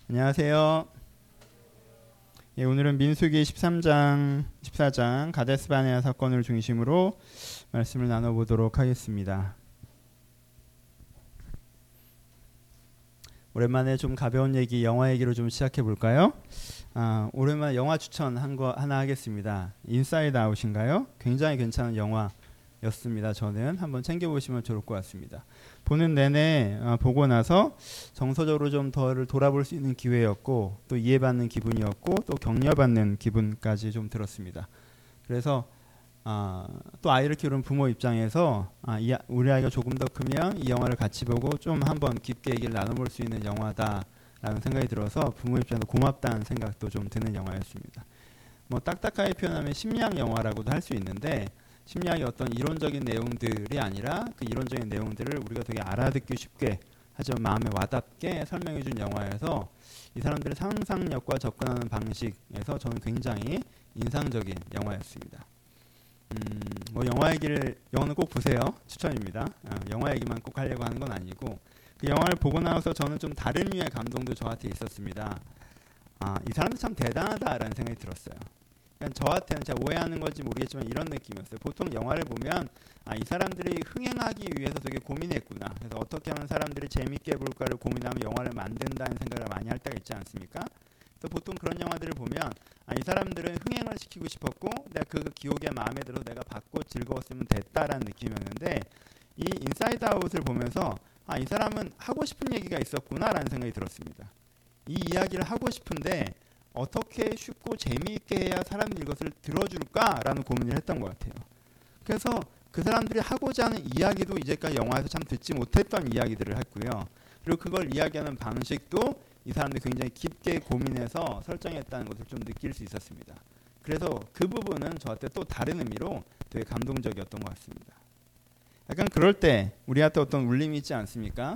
안녕하세요. 예, 오늘은 민수기 13장, 14장 가데스 바네아 사건을 중심으로 말씀을 나눠보도록 하겠습니다. 오랜만에 좀 가벼운 얘기, 영화 얘기로 좀 시작해 볼까요? 오랜만에 영화 추천한 거 하나 하겠습니다. 인사이드 아웃인가요? 굉장히 괜찮은 영화였습니다. 저는 한번 챙겨보시면 좋을 것 같습니다. 보는 내내 보고 나서 정서적으로 좀 더 돌아볼 수 있는 기회였고, 또 이해받는 기분이었고, 또 격려받는 기분까지 좀 들었습니다. 그래서 또 아이를 키우는 부모 입장에서 우리 아이가 조금 더 크면 이 영화를 같이 보고 좀 한번 깊게 얘기를 나눠볼 수 있는 영화다라는 생각이 들어서 부모 입장에서 고맙다는 생각도 좀 드는 영화였습니다. 뭐 딱딱하게 표현하면 심리학 영화라고도 할 수 있는데, 심리학의 어떤 이론적인 내용들이 아니라 그 이론적인 내용들을 우리가 되게 알아듣기 쉽게, 하지만 마음에 와닿게 설명해준 영화여서 이 사람들의 상상력과 접근하는 방식에서 저는 굉장히 인상적인 영화였습니다. 뭐 영화는 꼭 보세요. 추천입니다. 영화 얘기만 꼭 하려고 하는 건 아니고, 그 영화를 보고 나서 저는 좀 다른 류의 감동도 저한테 있었습니다. 이 사람들 참 대단하다라는 생각이 들었어요. 그러니까 저한테는 제가 오해하는 건지 모르겠지만 이런 느낌이었어요. 보통 영화를 보면 이 사람들이 흥행하기 위해서 되게 고민했구나. 그래서 어떻게 하면 사람들이 재밌게 볼까를 고민하면 영화를 만든다는 생각을 많이 할 때가 있지 않습니까? 또 보통 그런 영화들을 보면 이 사람들은 흥행을 시키고 싶었고 내가 그 기억에 마음에 들어서 내가 받고 즐거웠으면 됐다라는 느낌이었는데, 이 인사이드 아웃을 보면서 이 사람은 하고 싶은 얘기가 있었구나라는 생각이 들었습니다. 이 이야기를 하고 싶은데 어떻게 쉽고 재미있게 해야 사람들이 이것을 들어줄까라는 고민을 했던 것 같아요. 그래서 그 사람들이 하고자 하는 이야기도 이제까지 영화에서 참 듣지 못했던 이야기들을 했고요. 그리고 그걸 이야기하는 방식도 이 사람들이 굉장히 깊게 고민해서 설정했다는 것을 좀 느낄 수 있었습니다. 그래서 그 부분은 저한테 또 다른 의미로 되게 감동적이었던 것 같습니다. 약간 그럴 때 우리한테 어떤 울림이 있지 않습니까?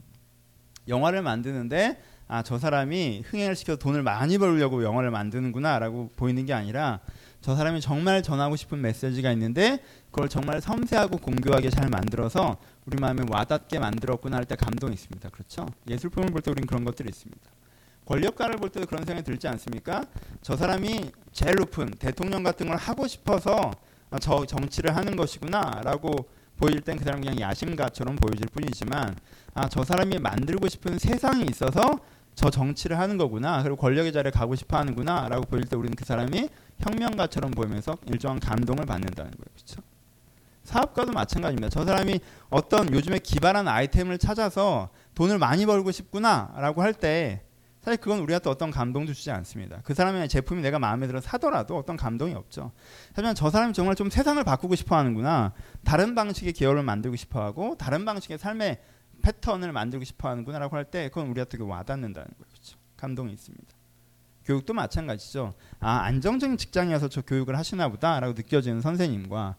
영화를 만드는데 저 사람이 흥행을 시켜서 돈을 많이 벌려고 영화를 만드는구나 라고 보이는 게 아니라, 저 사람이 정말 전하고 싶은 메시지가 있는데 그걸 정말 섬세하고 공교하게 잘 만들어서 우리 마음에 와닿게 만들었구나 할 때 감동이 있습니다. 그렇죠? 예술품을 볼 때 우리는 그런 것들이 있습니다. 권력가를 볼 때도 그런 생각이 들지 않습니까? 저 사람이 제일 높은 대통령 같은 걸 하고 싶어서 저 정치를 하는 것이구나 라고 보일 땐 그 사람은 그냥 야심가처럼 보여질 뿐이지만, 저 사람이 만들고 싶은 세상이 있어서 저 정치를 하는 거구나, 그리고 권력의 자리에 가고 싶어 하는구나 라고 보일 때 우리는 그 사람이 혁명가처럼 보이면서 일정한 감동을 받는다는 거예요. 그렇죠? 사업가도 마찬가지입니다. 저 사람이 어떤 요즘에 기발한 아이템을 찾아서 돈을 많이 벌고 싶구나 라고 할 때 사실 그건 우리한테 어떤 감동도 주지 않습니다. 그 사람의 제품이 내가 마음에 들어 사더라도 어떤 감동이 없죠. 하지만 저 사람이 정말 좀 세상을 바꾸고 싶어 하는구나, 다른 방식의 기업을 만들고 싶어 하고 다른 방식의 삶의 패턴을 만들고 싶어 하는구나 라고 할 때 그건 우리한테 와닿는다는 거예요. 그렇죠? 감동이 있습니다. 교육도 마찬가지죠. 안정적인 직장이어서 저 교육을 하시나 보다 라고 느껴지는 선생님과,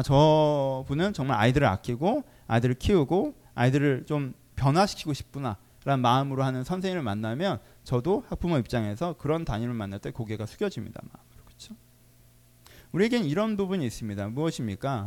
저분은 정말 아이들을 아끼고 아이들을 키우고 아이들을 좀 변화시키고 싶구나 라는 마음으로 하는 선생님을 만나면 저도 학부모 입장에서 그런 담임을 만날 때 고개가 숙여집니다. 마음으로. 그렇죠? 우리에겐 이런 부분이 있습니다. 무엇입니까?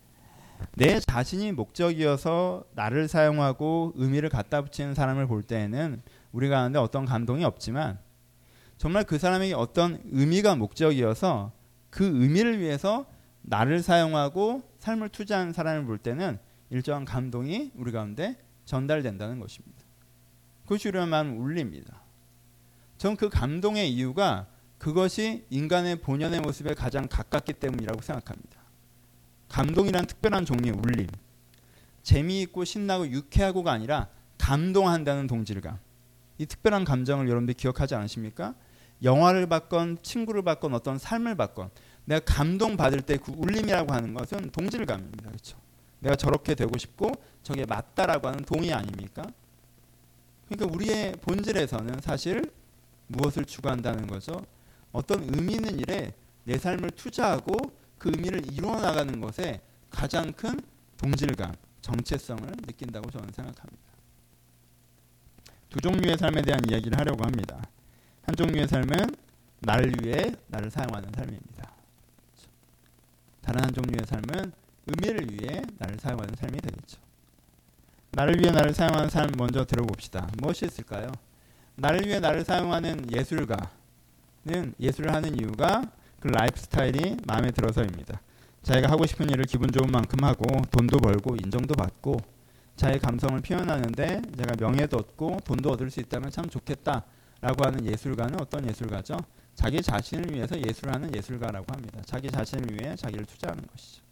내 자신이 목적이어서 나를 사용하고 의미를 갖다 붙이는 사람을 볼 때에는 우리가 하는데 어떤 감동이 없지만, 정말 그 사람에게 어떤 의미가 목적이어서 그 의미를 위해서 나를 사용하고 삶을 투자하는 사람을 볼 때는 일정한 감동이 우리 가운데 전달된다는 것입니다. 그것이 우리의 마음 울립니다. 전 그 감동의 이유가 그것이 인간의 본연의 모습에 가장 가깝기 때문이라고 생각합니다. 감동이란 특별한 종류의 울림, 재미있고 신나고 유쾌하고가 아니라 감동한다는 동질감, 이 특별한 감정을 여러분들이 기억하지 않으십니까? 영화를 봤건 친구를 봤건 어떤 삶을 봤건 내가 감동받을 때 그 울림이라고 하는 것은 동질감입니다. 그렇죠? 내가 저렇게 되고 싶고 저게 맞다라고 하는 동의 아닙니까? 그러니까 우리의 본질에서는 사실 무엇을 추구한다는 거죠? 어떤 의미 있는 일에 내 삶을 투자하고 그 의미를 이루어나가는 것에 가장 큰 동질감, 정체성을 느낀다고 저는 생각합니다. 두 종류의 삶에 대한 이야기를 하려고 합니다. 한 종류의 삶은 나를 위해 나를 사용하는 삶입니다. 다른 한 종류의 삶은 의미를 위해 나를 사용하는 삶이 되겠죠. 나를 위해 나를 사용하는 삶 먼저 들어봅시다. 무엇이 있을까요? 나를 위해 나를 사용하는 예술가는 예술을 하는 이유가 그 라이프 스타일이 마음에 들어서입니다. 자기가 하고 싶은 일을 기분 좋은 만큼 하고 돈도 벌고 인정도 받고 자기 감성을 표현하는데 제가 명예도 얻고 돈도 얻을 수 있다면 참 좋겠다라고 하는 예술가는 어떤 예술가죠? 자기 자신을 위해서 예술하는 예술가라고 합니다. 자기 자신을 위해 자기를 투자하는 것이죠.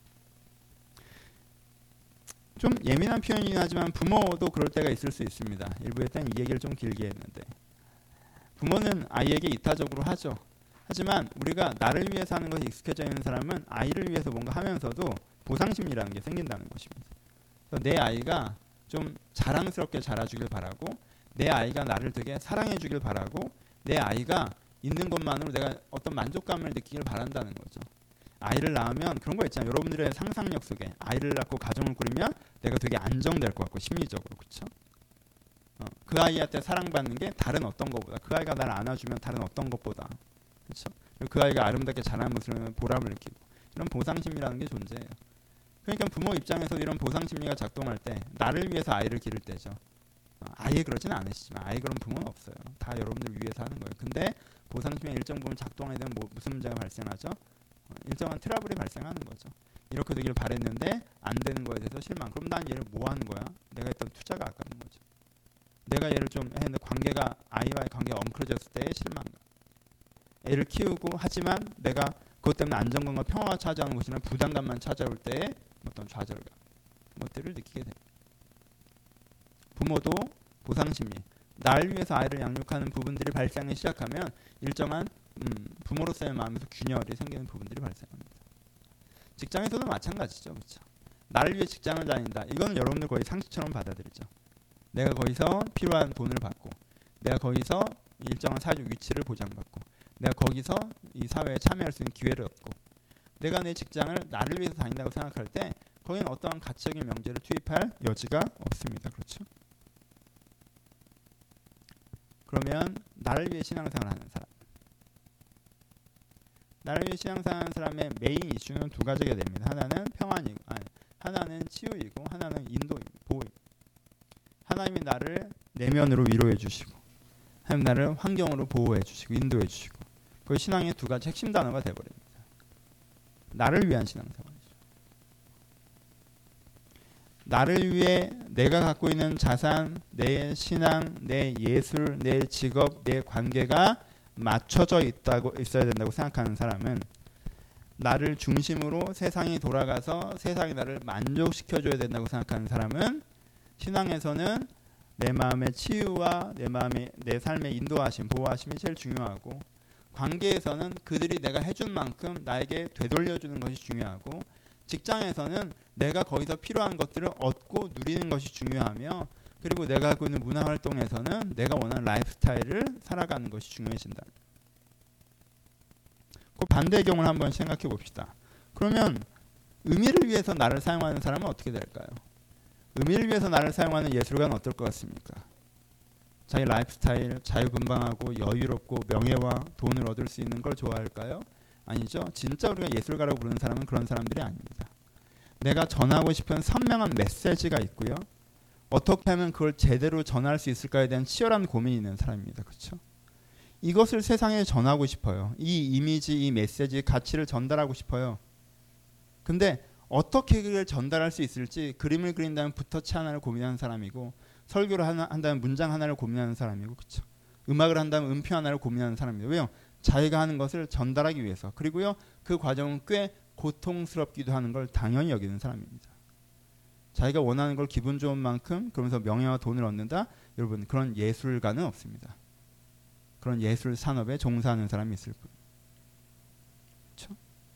좀 예민한 표현이긴 하지만 부모도 그럴 때가 있을 수 있습니다. 일부에 때는 이 얘기를 좀 길게 했는데 부모는 아이에게 이타적으로 하죠. 하지만 우리가 나를 위해서 하는 것이 익숙해져 있는 사람은 아이를 위해서 뭔가 하면서도 보상심리라는 게 생긴다는 것입니다. 그래서 내 아이가 좀 자랑스럽게 자라주길 바라고 내 아이가 나를 되게 사랑해주길 바라고 내 아이가 있는 것만으로 내가 어떤 만족감을 느끼길 바란다는 거죠. 아이를 낳으면 그런 거 있잖아요. 여러분들의 상상력 속에 아이를 낳고 가정을 꾸리면 내가 되게 안정될 것 같고 심리적으로 그렇죠. 그 아이한테 사랑받는 게 다른 어떤 것보다 그 아이가 나를 안아주면 다른 어떤 것보다 그렇죠. 그 아이가 아름답게 자라는 모습을 보면 보람을 느끼고 이런 보상심리라는 게 존재해요. 그러니까 부모 입장에서 이런 보상심리가 작동할 때 나를 위해서 아이를 기를 때죠. 아예 그러지는 않으시지만 아예 그런 부모는 없어요. 다 여러분들 위해서 하는 거예요. 근데 보상심리가 일정 부분 작동하게 되면 무슨 문제가 발생하죠? 일정한 트러블이 발생하는 거죠. 이렇게 되길 바랬는데 안 되는 거에 대해서 실망. 그럼 난 얘를 뭐 하는 거야? 내가 했던 투자가 아까운 거죠. 내가 얘를 좀 했는데 관계가 아이와의 관계가 엉클어졌을 때의 실망감. 애를 키우고 하지만 내가 그것 때문에 안정감과 평화가 찾아오는 것이나 부담감만 찾아올 때의 어떤 좌절감 것들을 느끼게 됩니다. 부모도 보상심리 나를 위해서 아이를 양육하는 부분들이 발생하기 시작하면 일정한 부모로서의 마음에서 균열이 생기는 부분들이 발생합니다. 직장에서도 마찬가지죠. 그렇죠? 나를 위해 직장을 다닌다. 이건 여러분들 거의 상식처럼 받아들이죠. 내가 거기서 필요한 돈을 받고 내가 거기서 일정한 사회적 위치를 보장받고 내가 거기서 이 사회에 참여할 수 있는 기회를 얻고 내가 내 직장을 나를 위해서 다닌다고 생각할 때 거기는 어떠한 가치적인 명제를 투입할 여지가 없습니다. 그렇죠? 그러면 나를 위해 신앙생활을 하는 사람 나를 위해 신앙생활하는 사람의 메인 이슈는 두 가지가 됩니다. 하나는 평안이고 하나는 치유이고 하나는 보호입니다. 하나님이 나를 내면으로 위로해 주시고 하나님 나를 환경으로 보호해 주시고 인도해 주시고 그 신앙의 두 가지 핵심 단어가 되어버립니다. 나를 위한 신앙생활이죠. 나를 위해 내가 갖고 있는 자산, 내 신앙, 내 예술, 내 직업, 내 관계가 맞춰져 있어야 된다고 생각하는 사람은 나를 중심으로 세상이 돌아가서 세상이 나를 만족시켜줘야 된다고 생각하는 사람은 신앙에서는 내 마음의 치유와 내 삶의 인도하심, 보호하심이 제일 중요하고 관계에서는 그들이 내가 해준 만큼 나에게 되돌려주는 것이 중요하고 직장에서는 내가 거기서 필요한 것들을 얻고 누리는 것이 중요하며 그리고 내가 하고 있는 문화활동에서는 내가 원하는 라이프 스타일을 살아가는 것이 중요해진다. 그 반대의 경우를 한번 생각해 봅시다. 그러면 의미를 위해서 나를 사용하는 사람은 어떻게 될까요? 의미를 위해서 나를 사용하는 예술가는 어떨 것 같습니까? 자기 라이프 스타일, 자유분방하고 여유롭고 명예와 돈을 얻을 수 있는 걸 좋아할까요? 아니죠. 진짜 우리가 예술가라고 부르는 사람은 그런 사람들이 아닙니다. 내가 전하고 싶은 선명한 메시지가 있고요. 어떻게 하면 그걸 제대로 전할 수 있을까에 대한 치열한 고민이 있는 사람입니다. 그렇죠? 이것을 세상에 전하고 싶어요. 이 이미지, 이 메시지, 가치를 전달하고 싶어요. 근데 어떻게 그걸 전달할 수 있을지 그림을 그린다면 붓터치 하나를 고민하는 사람이고 설교를 한다면 문장 하나를 고민하는 사람이고 그렇죠? 음악을 한다면 음표 하나를 고민하는 사람입니다. 왜요? 자기가 하는 것을 전달하기 위해서 그리고요 그 과정은 꽤 고통스럽기도 하는 걸 당연히 여기는 사람입니다. 자기가 원하는 걸 기분 좋은 만큼 그러면서 명예와 돈을 얻는다? 여러분 그런 예술가는 없습니다. 그런 예술 산업에 종사하는 사람이 있을 뿐. 그렇죠?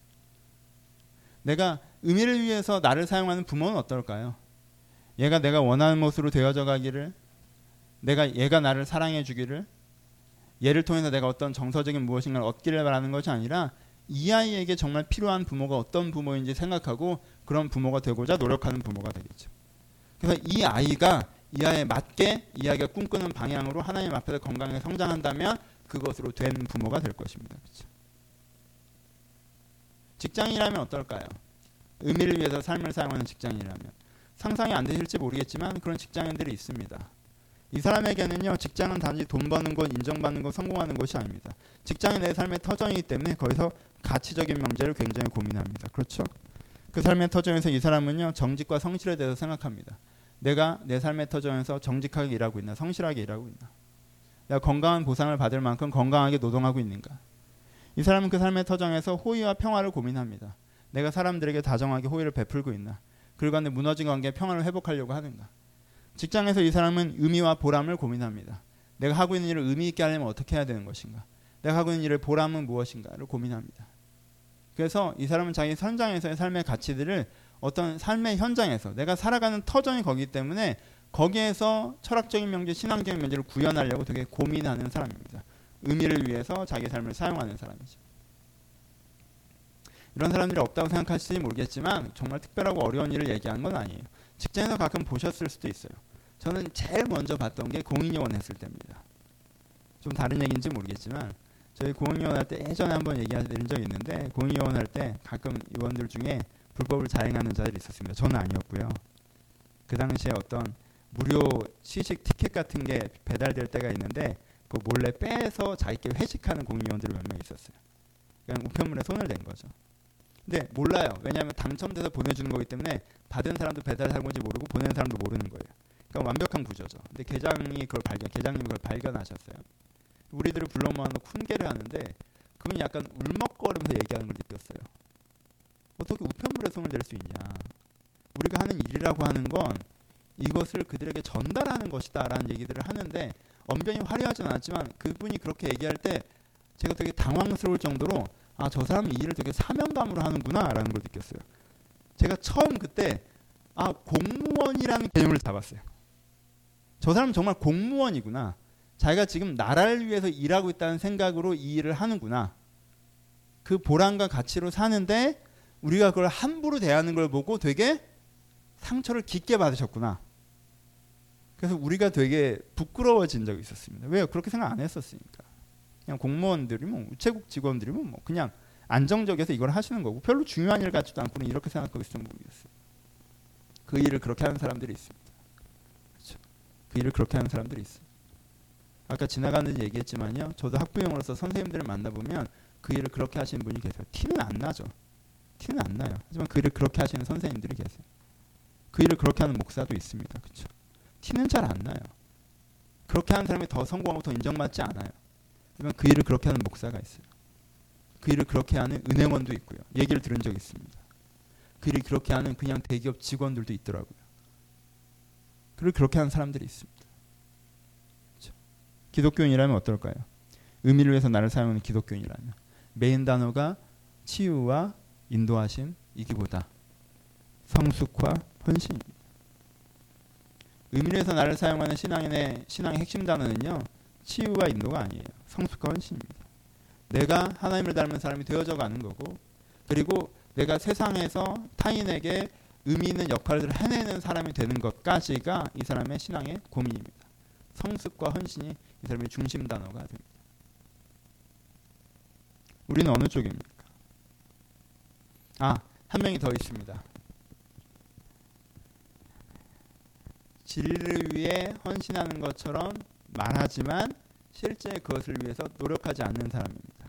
내가 의미를 위해서 나를 사용하는 부모는 어떨까요? 얘가 내가 원하는 모습으로 되어져 가기를 얘가 나를 사랑해 주기를 얘를 통해서 내가 어떤 정서적인 무엇인가를 얻기를 바라는 것이 아니라 이 아이에게 정말 필요한 부모가 어떤 부모인지 생각하고 그런 부모가 되고자 노력하는 부모가 되겠죠. 그래서 이 아이가 이 아이에 맞게 이 아이가 꿈꾸는 방향으로 하나님 앞에서 건강하게 성장한다면 그것으로 된 부모가 될 것입니다. 그렇죠? 직장이라면 어떨까요? 의미를 위해서 삶을 사용하는 직장이라면 상상이 안 되실지 모르겠지만 그런 직장인들이 있습니다. 이 사람에게는요, 직장은 단지 돈 버는 것, 인정받는 것, 성공하는 것이 아닙니다. 직장이 내 삶의 터전이기 때문에 거기서 가치적인 명제를 굉장히 고민합니다. 그렇죠? 그 삶의 터전에서 이 사람은요, 정직과 성실에 대해서 생각합니다. 내가 내 삶의 터전에서 정직하게 일하고 있나, 성실하게 일하고 있나, 내가 건강한 보상을 받을 만큼 건강하게 노동하고 있는가. 이 사람은 그 삶의 터전에서 호의와 평화를 고민합니다. 내가 사람들에게 다정하게 호의를 베풀고 있나, 그들과 내 무너진 관계의 평화를 회복하려고 하는가. 직장에서 이 사람은 의미와 보람을 고민합니다. 내가 하고 있는 일을 의미 있게 하려면 어떻게 해야 되는 것인가, 내가 하고 있는 일의 보람은 무엇인가를 고민합니다. 그래서 이 사람은 자기 현장에서의 삶의 가치들을 어떤 삶의 현장에서 내가 살아가는 터전이 거기 때문에 거기에서 철학적인 명제, 신앙적인 명제를 구현하려고 되게 고민하는 사람입니다. 의미를 위해서 자기 삶을 사용하는 사람이죠. 이런 사람들이 없다고 생각하실지 모르겠지만 정말 특별하고 어려운 일을 얘기하는 건 아니에요. 직장에서 가끔 보셨을 수도 있어요. 저는 제일 먼저 봤던 게 공인요원 했을 때입니다. 좀 다른 얘기인지 모르겠지만 저희 공인요원 할 때 예전에 한번 얘기해드린 적이 있는데, 공인요원 할 때 가끔 요원들 중에 불법을 자행하는 자들이 있었습니다. 저는 아니었고요. 그 당시에 어떤 무료 시식 티켓 같은 게 배달될 때가 있는데 그 몰래 빼서 자기께 회식하는 공인요원들이 몇 명 있었어요. 그냥 우편물에 손을 댄 거죠. 근데 몰라요. 왜냐하면 당첨돼서 보내주는 거기 때문에 받은 사람도 배달할 건지 모르고 보내는 사람도 모르는 거예요. 그러니까 완벽한 구조죠. 근데 계장님이 그걸 발견하셨어요. 우리들을 불러 모아서 훈계를 하는데 그분이 약간 울먹거리면서 얘기하는 걸 느꼈어요. 어떻게 우편물에 손을 댈 수 있냐. 우리가 하는 일이라고 하는 건 이것을 그들에게 전달하는 것이다 라는 얘기들을 하는데 언변이 화려하진 않았지만 그분이 그렇게 얘기할 때 제가 되게 당황스러울 정도로 아, 저 사람이 이 일을 되게 사명감으로 하는구나 라는 걸 느꼈어요. 제가 처음 그때 공무원이라는 개념을 잡았어요. 저 사람은 정말 공무원이구나. 자기가 지금 나라를 위해서 일하고 있다는 생각으로 이 일을 하는구나. 그 보람과 가치로 사는데 우리가 그걸 함부로 대하는 걸 보고 되게 상처를 깊게 받으셨구나. 그래서 우리가 되게 부끄러워진 적이 있었습니다. 왜요? 그렇게 생각 안 했었으니까. 그냥 공무원들이 우체국 직원들이 그냥 안정적에서 이걸 하시는 거고 별로 중요한 일 같지도 않고는 이렇게 생각하고 있으면 모르겠어요. 그 일을 그렇게 하는 사람들이 있습니다. 그렇죠? 그 일을 그렇게 하는 사람들이 있어요. 아까 지나가는 얘기했지만요. 저도 학부형으로서 선생님들을 만나보면 그 일을 그렇게 하시는 분이 계세요. 티는 안 나죠. 티는 안 나요. 하지만 그 일을 그렇게 하시는 선생님들이 계세요. 그 일을 그렇게 하는 목사도 있습니다. 그렇죠? 티는 잘 안 나요. 그렇게 하는 사람이 더 성공하고 더 인정받지 않아요. 하지만 그 일을 그렇게 하는 목사가 있어요. 그 일을 그렇게 하는 은행원도 있고요. 얘기를 들은 적이 있습니다. 그 일을 그렇게 하는 그냥 대기업 직원들도 있더라고요. 그리고 그렇게 하는 사람들이 있습니다. 그렇죠? 기독교인이라면 어떨까요? 의미를 위해서 나를 사용하는 기독교인이라면 메인 단어가 치유와 인도하심이기보다 성숙과 헌신입니다. 의미를 위해서 나를 사용하는 신앙의 핵심 단어는요. 치유와 인도가 아니에요. 성숙과 헌신입니다. 내가 하나님을 닮은 사람이 되어져 가는 거고 그리고 내가 세상에서 타인에게 의미 있는 역할을 해내는 사람이 되는 것까지가 이 사람의 신앙의 고민입니다. 성숙과 헌신이 이 사람의 중심 단어가 됩니다. 우리는 어느 쪽입니까? 한 명이 더 있습니다. 진리를 위해 헌신하는 것처럼 말하지만 실제 그것을 위해서 노력하지 않는 사람입니다.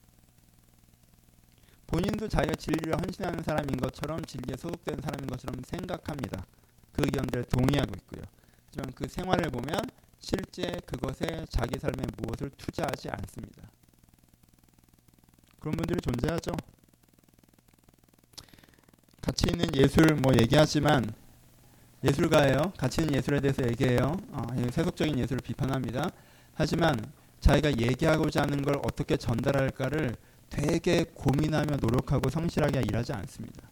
본인도 자기가 진리를 헌신하는 사람인 것처럼 진리에 소속된 사람인 것처럼 생각합니다. 그 의견들에 동의하고 있고요. 하지만 그 생활을 보면 실제 그것에 자기 삶에 무엇을 투자하지 않습니다. 그런 분들이 존재하죠. 가치 있는 예술 얘기하지만 예술가예요. 가치 있는 예술에 대해서 얘기해요. 세속적인 예술을 비판합니다. 하지만 자기가 얘기하고자 하는 걸 어떻게 전달할까를 되게 고민하며 노력하고 성실하게 일하지 않습니다.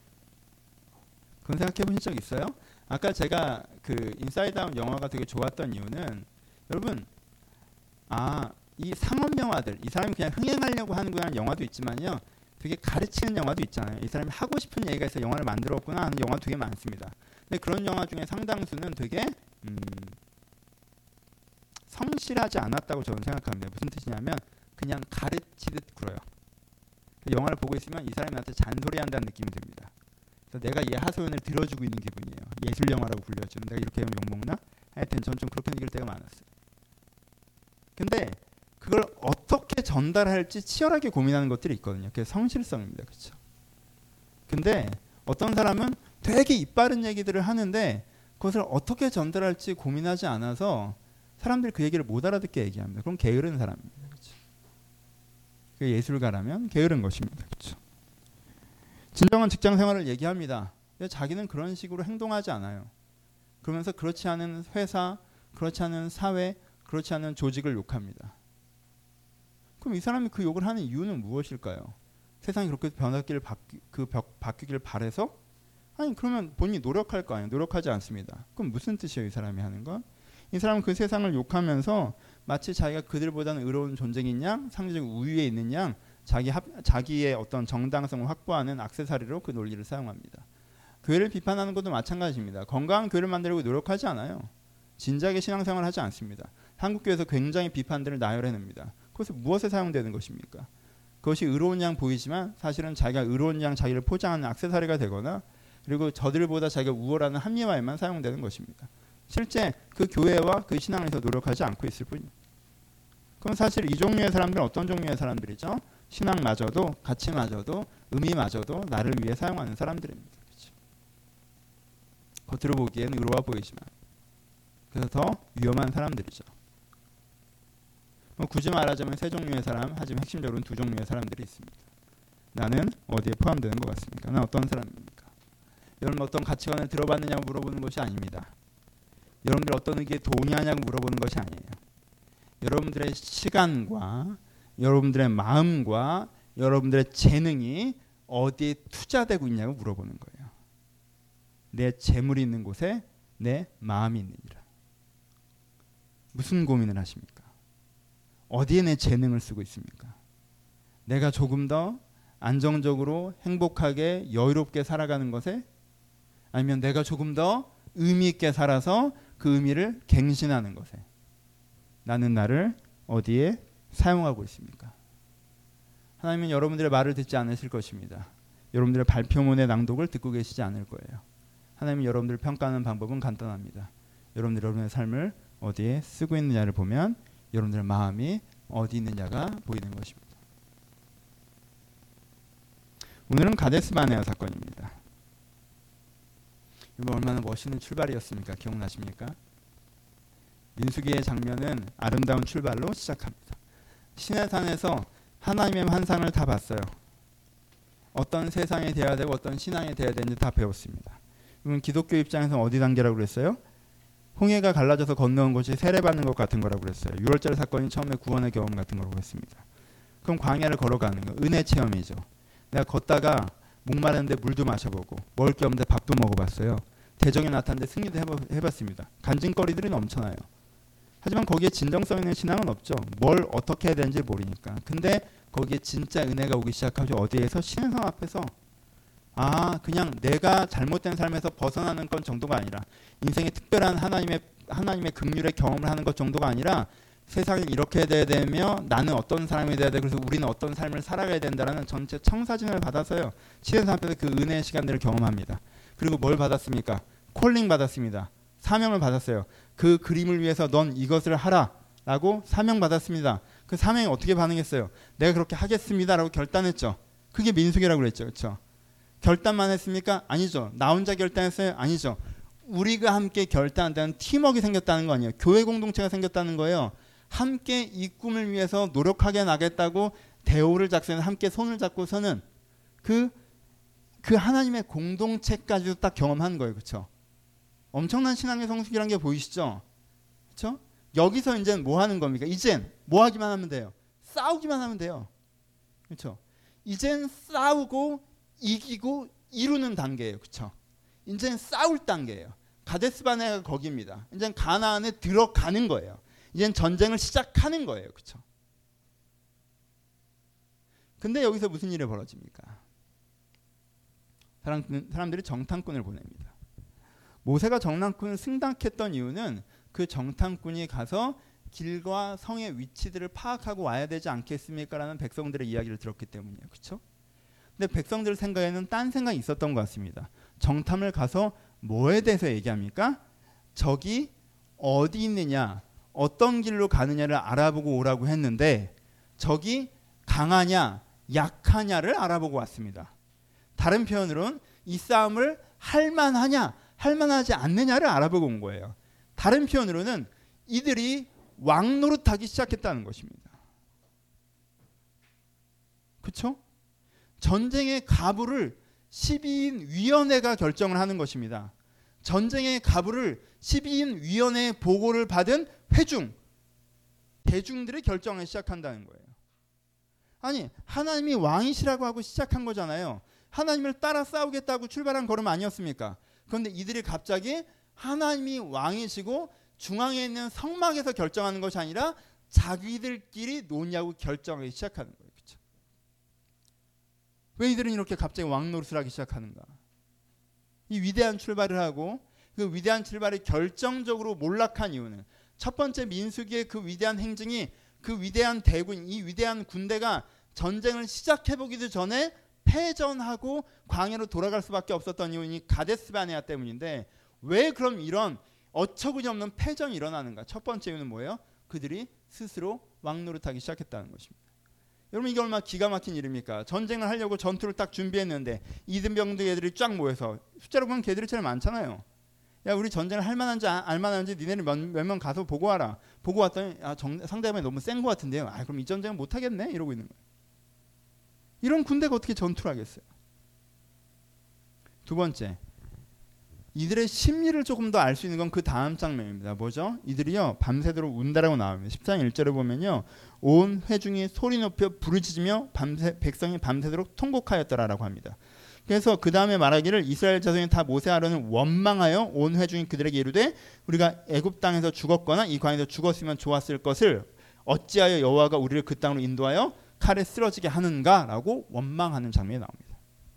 그런 생각해 보신 적 있어요? 아까 제가 그 인사이드 아웃 영화가 되게 좋았던 이유는 여러분 이 상업 영화들 이 사람이 그냥 흥행하려고 하는구나 하는 영화도 있지만요. 되게 가르치는 영화도 있잖아요. 이 사람이 하고 싶은 얘기가 있어서 영화를 만들었구나 하는 영화 되게 많습니다. 근데 그런 영화 중에 상당수는 되게 성실하지 않았다고 저는 생각합니다. 무슨 뜻이냐면 그냥 가르치듯 굴어요. 영화를 보고 있으면 이 사람이 나한테 잔소리한다는 느낌이 듭니다. 그래서 내가 얘 하소연을 들어주고 있는 기분이에요. 예술 영화라고 불려주는 내가 이렇게 하면 욕먹나? 하여튼 전 좀 그렇게 느낄 때가 많았어요. 근데 그걸 어떻게 전달할지 치열하게 고민하는 것들이 있거든요. 그게 성실성입니다. 그렇죠? 근데 어떤 사람은 되게 이빠른 얘기들을 하는데 그것을 어떻게 전달할지 고민하지 않아서 사람들이 그 얘기를 못 알아듣게 얘기합니다. 그럼 게으른 사람입니다. 그렇죠? 그 예술가라면 게으른 것입니다. 그렇죠? 진정한 직장 생활을 얘기합니다. 자기는 그런 식으로 행동하지 않아요. 그러면서 그렇지 않은 회사, 그렇지 않은 사회, 그렇지 않은 조직을 욕합니다. 그럼 이 사람이 그 욕을 하는 이유는 무엇일까요? 세상이 그렇게 바뀌길 바래서? 아니 그러면 본인이 노력할 거 아니에요. 노력하지 않습니다. 그럼 무슨 뜻이에요? 이 사람이 하는 건? 이 사람은 그 세상을 욕하면서 마치 자기가 그들보다는 의로운 존재인 양, 상대적 우위에 있는 양, 자기의 어떤 정당성을 확보하는 액세서리로 그 논리를 사용합니다. 교회를 비판하는 것도 마찬가지입니다. 건강한 교회를 만들려고 노력하지 않아요. 진지하게 신앙생활을 하지 않습니다. 한국교회에서 굉장히 비판들을 나열해냅니다. 그것은 무엇에 사용되는 것입니까? 그것이 의로운 양 보이지만 사실은 자기가 의로운 양 자기를 포장하는 액세서리가 되거나 그리고 저들보다 자기가 우월하는 합리화에만 사용되는 것입니다. 실제 그 교회와 그 신앙에서 노력하지 않고 있을 뿐입니다. 그럼 사실 이 종류의 사람들은 어떤 종류의 사람들이죠? 신앙마저도 가치마저도 의미마저도 나를 위해 사용하는 사람들입니다. 그렇죠? 겉으로 보기엔 의로워 보이지만 그래서 더 위험한 사람들이죠. 굳이 말하자면 세 종류의 사람, 하지만 핵심적으로는 두 종류의 사람들이 있습니다. 나는 어디에 포함되는 것 같습니까? 나는 어떤 사람입니까? 여러분 어떤 가치관을 들어봤느냐고 물어보는 것이 아닙니다. 여러분들 어떤 의기에 동의하냐고 물어보는 것이 아니에요. 여러분들의 시간과 여러분들의 마음과 여러분들의 재능이 어디에 투자되고 있냐고 물어보는 거예요. 내 재물이 있는 곳에 내 마음이 있느니라. 무슨 고민을 하십니까? 어디에 내 재능을 쓰고 있습니까? 내가 조금 더 안정적으로 행복하게 여유롭게 살아가는 것에 아니면 내가 조금 더 의미 있게 살아서 그 의미를 갱신하는 것에 나는 나를 어디에 사용하고 있습니까? 하나님은 여러분들의 말을 듣지 않으실 것입니다. 여러분들의 발표문의 낭독을 듣고 계시지 않을 거예요. 하나님은 여러분들을 평가하는 방법은 간단합니다. 여러분의 삶을 어디에 쓰고 있느냐를 보면 여러분들의 마음이 어디 있느냐가 보이는 것입니다. 오늘은 가데스 바네아 사건입니다. 이번 얼마나 멋있는 출발이었습니까? 기억나십니까? 민수기의 장면은 아름다운 출발로 시작합니다. 시내산에서 하나님의 환상을 다 봤어요. 어떤 세상에 대해야 되고 어떤 신앙에 대해야 되는지 다 배웠습니다. 그럼 기독교 입장에서 어디 단계라고 그랬어요? 홍해가 갈라져서 건너온 것이 세례받는 것 같은 거라고 그랬어요. 6월절 사건이 처음에 구원의 경험 같은 거라고 했습니다. 그럼 광야를 걸어가는 거, 은혜 체험이죠. 내가 걷다가 목마른데 물도 마셔보고 먹을 게 없는데 밥도 먹어봤어요. 대적이 나타났는데 승리도 해봤습니다. 간증거리들이 넘쳐나요. 하지만 거기에 진정성 있는 신앙은 없죠. 뭘 어떻게 해야 되는지 모르니까. 근데 거기에 진짜 은혜가 오기 시작하죠. 어디에서? 신의 성 앞에서. 그냥 내가 잘못된 삶에서 벗어나는 것 정도가 아니라 인생의 특별한 하나님의 긍휼의 경험을 하는 것 정도가 아니라 세상이 이렇게 돼야 되며 나는 어떤 사람이 돼야 돼. 그래서 우리는 어떤 삶을 살아가야 된다라는 전체 청사진을 받아서요. 신의 성 앞에서 그 은혜의 시간들을 경험합니다. 그리고 뭘 받았습니까? 콜링 받았습니다. 사명을 받았어요. 그 그림을 위해서 넌 이것을 하라 라고 사명 받았습니다. 그 사명이 어떻게 반응했어요? 내가 그렇게 하겠습니다 라고 결단했죠. 그게 민수기라고 그랬죠. 그렇죠? 결단만 했습니까? 아니죠. 나 혼자 결단했어요? 아니죠. 우리가 함께 결단한다는 팀워크가 생겼다는 거 아니에요. 교회 공동체가 생겼다는 거예요. 함께 이 꿈을 위해서 노력하게 나겠다고 대오를 작성해서 함께 손을 잡고 서는 그 하나님의 공동체까지도 딱 경험한 거예요. 그렇죠? 엄청난 신앙의 성숙이라는 게 보이시죠? 그렇죠? 여기서 이제는 뭐 하는 겁니까? 이젠 뭐 하기만 하면 돼요? 싸우기만 하면 돼요. 그렇죠? 이젠 싸우고 이기고 이루는 단계예요. 그렇죠? 이제는 싸울 단계예요. 가데스 바네아가 거기입니다. 이제는 가나안에 들어가는 거예요. 이제는 전쟁을 시작하는 거예요. 그렇죠? 근데 여기서 무슨 일이 벌어집니까? 사람들이 정탐꾼을 보냅니다. 모세가 정탐꾼을 승낙했던 이유는 그 정탐꾼이 가서 길과 성의 위치들을 파악하고 와야 되지 않겠습니까? 라는 백성들의 이야기를 들었기 때문이에요. 그렇죠? 근데 백성들 생각에는 딴 생각이 있었던 것 같습니다. 정탐을 가서 뭐에 대해서 얘기합니까? 적이 어디 있느냐, 어떤 길로 가느냐를 알아보고 오라고 했는데 적이 강하냐 약하냐를 알아보고 왔습니다. 다른 표현으로는 이 싸움을 할만하냐 할만하지 않느냐를 알아보고 온 거예요. 다른 표현으로는 이들이 왕노릇하기 시작했다는 것입니다. 그렇죠? 전쟁의 가부를 12인 위원회가 결정을 하는 것입니다. 전쟁의 가부를 12인 위원회의 보고를 받은 회중, 대중들이 결정을 시작한다는 거예요. 아니, 하나님이 왕이시라고 하고 시작한 거잖아요. 하나님을 따라 싸우겠다고 출발한 걸음 아니었습니까? 그런데 이들이 갑자기 하나님이 왕이시고 중앙에 있는 성막에서 결정하는 것이 아니라 자기들끼리 논의하고 결정하기 시작하는 거예요. 그렇죠? 왜 이들은 이렇게 갑자기 왕노릇을 하기 시작하는가? 이 위대한 출발을 하고 그 위대한 출발이 결정적으로 몰락한 이유는 첫 번째 민수기의 그 위대한 행진이 그 위대한 대군, 이 위대한 군대가 전쟁을 시작해보기도 전에 패전하고 광야로 돌아갈 수밖에 없었던 이유는 가데스바네아 때문인데 왜 그럼 이런 어처구니 없는 패전이 일어나는가? 첫 번째 이유는 뭐예요? 그들이 스스로 왕노릇하기 시작했다는 것입니다. 여러분 이게 얼마나 기가 막힌 일입니까? 전쟁을 하려고 전투를 딱 준비했는데 이등병들 애들이 쫙 모여서 숫자로 보면 걔들이 제일 많잖아요. 야 우리 전쟁을 할 만한지 알 만한지 니네는 몇 명 가서 보고 와라. 보고 왔더니 상대방이 너무 센 것 같은데요. 그럼 이 전쟁은 못 하겠네 이러고 있는 거예요. 이런 군대가 어떻게 전투를 하겠어요? 두 번째, 이들의 심리를 조금 더 알 수 있는 건 그 다음 장면입니다. 뭐죠? 이들이요 밤새도록 운다라고 나옵니다. 14장 1절에 보면요, 온 회중이 소리 높여 부르짖으며 백성이 밤새도록 통곡하였더라라고 합니다. 그래서 그 다음에 말하기를 이스라엘 자손이 다 모세 아론을 원망하여 온 회중이 그들에게 이르되 우리가 애굽 땅에서 죽었거나 이 광야에서 죽었으면 좋았을 것을 어찌하여 여호와가 우리를 그 땅으로 인도하여 칼에 쓰러지게 하는가라고 원망하는 장면이 나옵니다.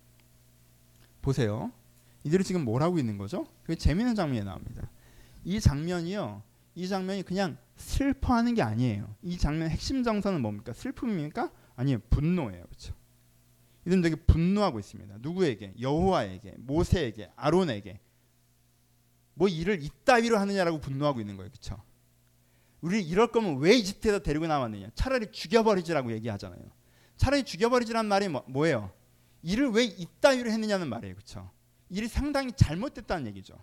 보세요. 이들이 지금 뭘 하고 있는 거죠? 그게 재미있는 장면이 나옵니다. 이 장면이 그냥 슬퍼하는 게 아니에요. 이 장면의 핵심 정서는 뭡니까? 슬픔입니까? 아니에요. 분노예요. 그렇죠? 이들은 되게 분노하고 있습니다. 누구에게? 여호와에게, 모세에게, 아론에게. 뭐 일을 이따위로 하느냐라고 분노하고 있는 거예요. 그렇죠? 우리 이럴 거면 왜 이집트에서 데리고 나왔느냐? 차라리 죽여버리지라고 얘기하잖아요. 차라리 죽여버리지란 말이 뭐예요? 일을 왜 이따위로 했느냐는 말이에요. 그렇죠? 일이 상당히 잘못됐다는 얘기죠.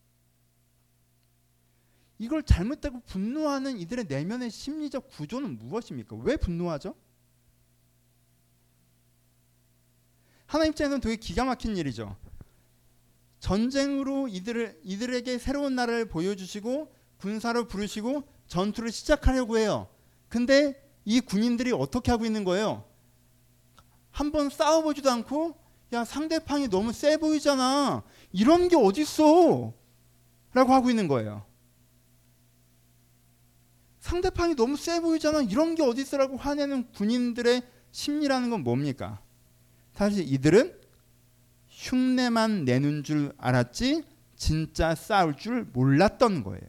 이걸 잘못되고 분노하는 이들의 내면의 심리적 구조는 무엇입니까? 왜 분노하죠? 하나님 입장에서는 되게 기가 막힌 일이죠. 전쟁으로 이들에게 새로운 나라를 보여주시고 군사로 부르시고 전투를 시작하려고 해요. 근데 이 군인들이 어떻게 하고 있는 거예요? 한번 싸워보지도 않고 야 상대방이 너무 세 보이잖아. 이런 게 어딨어? 라고 하고 있는 거예요. 상대방이 너무 세 보이잖아. 이런 게 어딨어? 라고 화내는 군인들의 심리라는 건 뭡니까? 사실 이들은 흉내만 내는 줄 알았지 진짜 싸울 줄 몰랐던 거예요.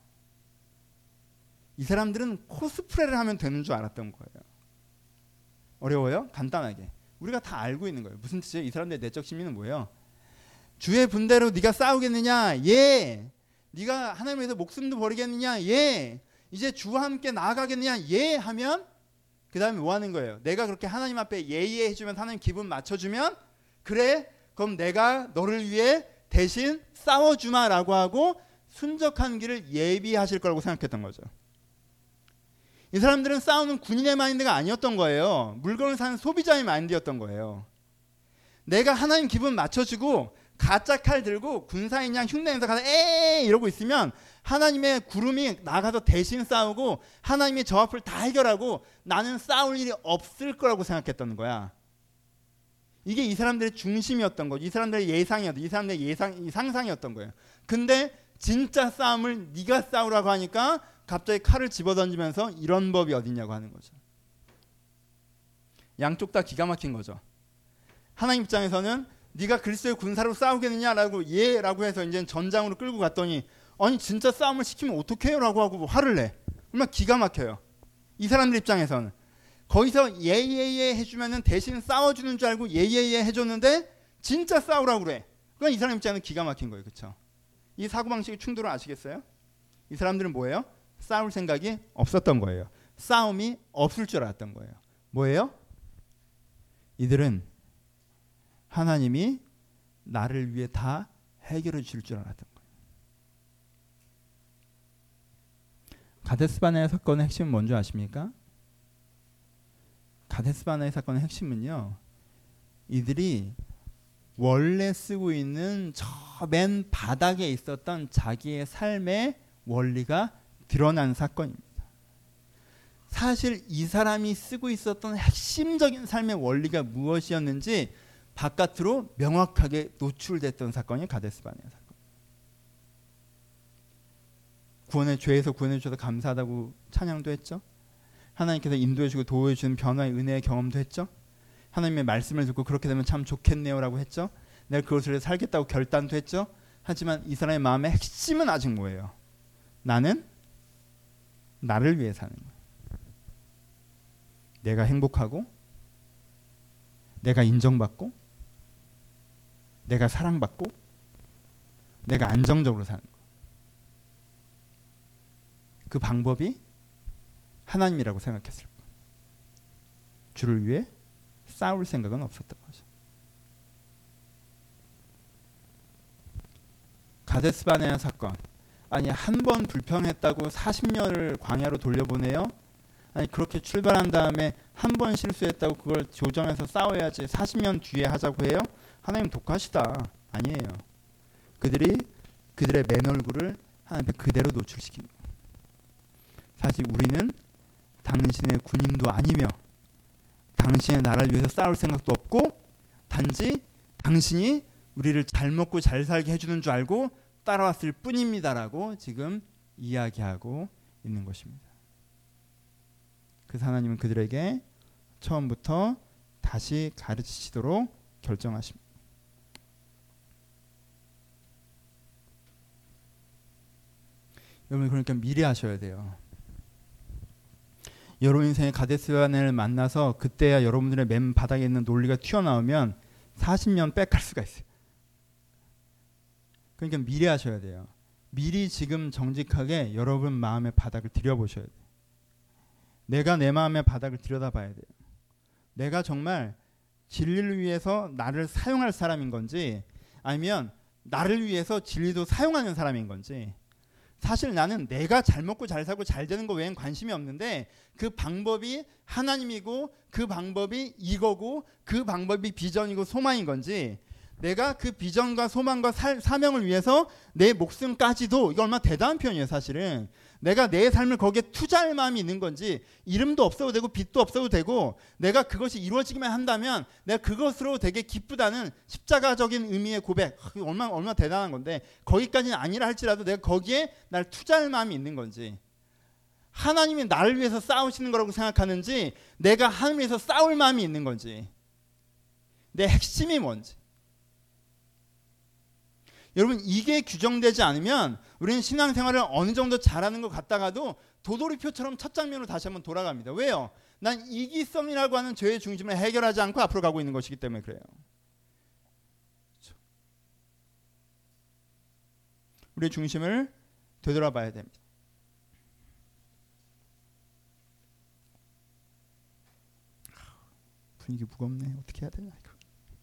이 사람들은 코스프레를 하면 되는 줄 알았던 거예요. 어려워요? 간단하게. 우리가 다 알고 있는 거예요. 무슨 뜻이에요? 이 사람들의 내적 심리는 뭐예요? 주의 분대로 네가 싸우겠느냐? 예. 네가 하나님 위해서 목숨도 버리겠느냐? 예. 이제 주와 함께 나아가겠느냐? 예. 하면 그 다음에 뭐 하는 거예요? 내가 그렇게 하나님 앞에 예예 해주면 하나님 기분 맞춰주면 그래 그럼 내가 너를 위해 대신 싸워주마라고 하고 순적한 길을 예비하실 거라고 생각했던 거죠. 이 사람들은 싸우는 군인의 마인드가 아니었던 거예요. 물건을 사는 소비자의 마인드였던 거예요. 내가 하나님 기분 맞춰주고 가짜 칼 들고 군사인 양 흉내내면서 가서 에이 이러고 있으면 하나님의 구름이 나가서 대신 싸우고 하나님이 저 앞을 다 해결하고 나는 싸울 일이 없을 거라고 생각했던 거야. 이게 이 사람들의 중심이었던 거죠. 이 사람들의 예상이었던, 이 사람들의 상상이었던 거예요. 근데 진짜 싸움을 네가 싸우라고 하니까 갑자기 칼을 집어던지면서 이런 법이 어딨냐고 하는 거죠. 양쪽 다 기가 막힌 거죠. 하나님 입장에서는 네가 그리스도의 군사로 싸우겠느냐라고 예라고 해서 이제 전장으로 끌고 갔더니 아니 진짜 싸움을 시키면 어떡해요? 라고 하고 화를 내. 얼마나 기가 막혀요. 이 사람들 입장에서는 거기서 예예예 해주면은 대신 싸워주는 줄 알고 예예예 해줬는데 진짜 싸우라고 그래. 그러니까 이 사람 입장에는 기가 막힌 거예요. 그렇죠? 이 사고방식의 충돌을 아시겠어요? 이 사람들은 뭐예요? 싸울 생각이 없었던 거예요. 싸움이 없을 줄 알았던 거예요. 뭐예요? 이들은 하나님이 나를 위해 다 해결해 줄 줄 알았던 거예요. 가데스바네아 사건의 핵심은 뭔지 아십니까? 가데스바네아 사건의 핵심은요, 이들이 원래 쓰고 있는 저 맨 바닥에 있었던 자기의 삶의 원리가 드러난 사건입니다. 사실 이 사람이 쓰고 있었던 핵심적인 삶의 원리가 무엇이었는지 바깥으로 명확하게 노출됐던 사건이 가데스바네아 사건. 죄에서 구원해 주셔서 감사하다고 찬양도 했죠. 하나님께서 인도해 주고 도우해 주는 변화의 은혜의 경험도 했죠. 하나님의 말씀을 듣고 그렇게 되면 참 좋겠네요라고 했죠. 내가 그것을 살겠다고 결단도 했죠. 하지만 이 사람의 마음의 핵심은 아직 뭐예요? 나는 나를 위해 사는 거예요. 내가 행복하고, 내가 인정받고, 내가 사랑받고, 내가 안정적으로 사는 거예요. 그 방법이 하나님이라고 생각했을 거예요. 주를 위해 싸울 생각은 없었던 거죠. 가데스바네아 사건. 아니, 한 번 불평했다고 40년을 광야로 돌려보내요? 아니, 그렇게 출발한 다음에 한 번 실수했다고 그걸 조정해서 싸워야지 40년 뒤에 하자고 해요? 하나님 독하시다. 아니에요. 그들이 그들의 맨 얼굴을 하나님 앞에 그대로 노출시킵니다. 사실 우리는 당신의 군인도 아니며 당신의 나라를 위해서 싸울 생각도 없고 단지 당신이 우리를 잘 먹고 잘 살게 해주는 줄 알고 따라왔을 뿐입니다라고 지금 이야기하고 있는 것입니다. 그래서 하나님은 그들에게 처음부터 다시 가르치시도록 결정하십니다. 여러분, 그러니까 미리 하셔야 돼요. 여러분 인생의 가데스바네아를 만나서 그때야 여러분들의 맨 바닥에 있는 논리가 튀어나오면 40년 빽할 수가 있어요. 그러니까 미리 하셔야 돼요. 미리 지금 정직하게 여러분 마음의 바닥을 들여보셔야 돼요. 내가 내 마음의 바닥을 들여다봐야 돼요. 내가 정말 진리를 위해서 나를 사용할 사람인 건지 아니면 나를 위해서 진리도 사용하는 사람인 건지. 사실 나는 내가 잘 먹고 잘 살고 잘 되는 거 외엔 관심이 없는데 그 방법이 하나님이고 그 방법이 이거고 그 방법이 비전이고 소망인 건지, 내가 그 비전과 소망과 사명을 위해서 내 목숨까지도, 이거 얼마나 대단한 표현이에요. 사실은 내가 내 삶을 거기에 투자할 마음이 있는 건지, 이름도 없어도 되고 빚도 없어도 되고 내가 그것이 이루어지기만 한다면 내가 그것으로 되게 기쁘다는 십자가적인 의미의 고백, 얼마나 대단한 건데 거기까지는 아니라 할지라도 내가 거기에 날 투자할 마음이 있는 건지, 하나님이 나를 위해서 싸우시는 거라고 생각하는지 내가 하나님 위해서 싸울 마음이 있는 건지, 내 핵심이 뭔지. 여러분, 이게 규정되지 않으면 우리는 신앙생활을 어느 정도 잘하는 것 같다가도 도돌이표처럼 첫 장면으로 다시 한번 돌아갑니다. 왜요? 난 이기성이라고 하는 죄의 중심을 해결하지 않고 앞으로 가고 있는 것이기 때문에 그래요. 우리의 중심을 되돌아봐야 됩니다. 분위기 무겁네. 어떻게 해야 되나 이거.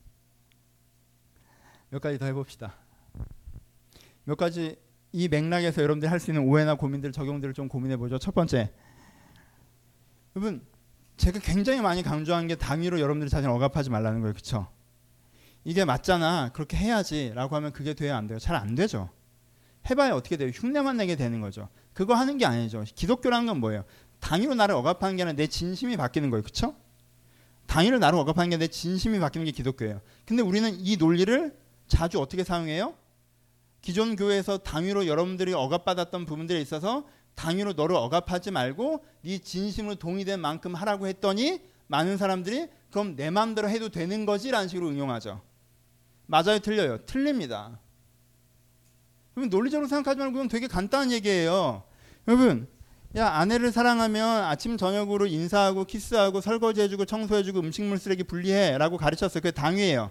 몇 가지 더 해봅시다. 몇 가지 이 맥락에서 여러분들이 할 수 있는 오해나 고민들, 적용들을 좀 고민해보죠. 첫 번째, 여러분, 제가 굉장히 많이 강조한 게 당위로 여러분들 자신을 억압하지 말라는 거예요. 그렇죠? 이게 맞잖아, 그렇게 해야지 라고 하면 그게 돼야 안 돼요? 잘 안 되죠. 해봐야 어떻게 돼요? 흉내만 내게 되는 거죠. 그거 하는 게 아니죠. 기독교라는 건 뭐예요? 당위로 나를 억압하는 게 아니라 내 진심이 바뀌는 거예요. 그렇죠? 당위로 나를 억압하는 게 내 진심이 바뀌는 게 기독교예요. 근데 우리는 이 논리를 자주 어떻게 사용해요? 기존 교회에서 당위로 여러분들이 억압받았던 부분들에 있어서 당위로 너를 억압하지 말고 네 진심으로 동의된 만큼 하라고 했더니 많은 사람들이 그럼 내 마음대로 해도 되는 거지 라는 식으로 응용하죠. 맞아요? 틀려요? 틀립니다. 그럼 논리적으로 생각하지 말고 그냥 되게 간단한 얘기예요. 여러분, 야, 아내를 사랑하면 아침 저녁으로 인사하고 키스하고 설거지해주고 청소해주고 음식물 쓰레기 분리해 라고 가르쳤어요. 그게 당위예요.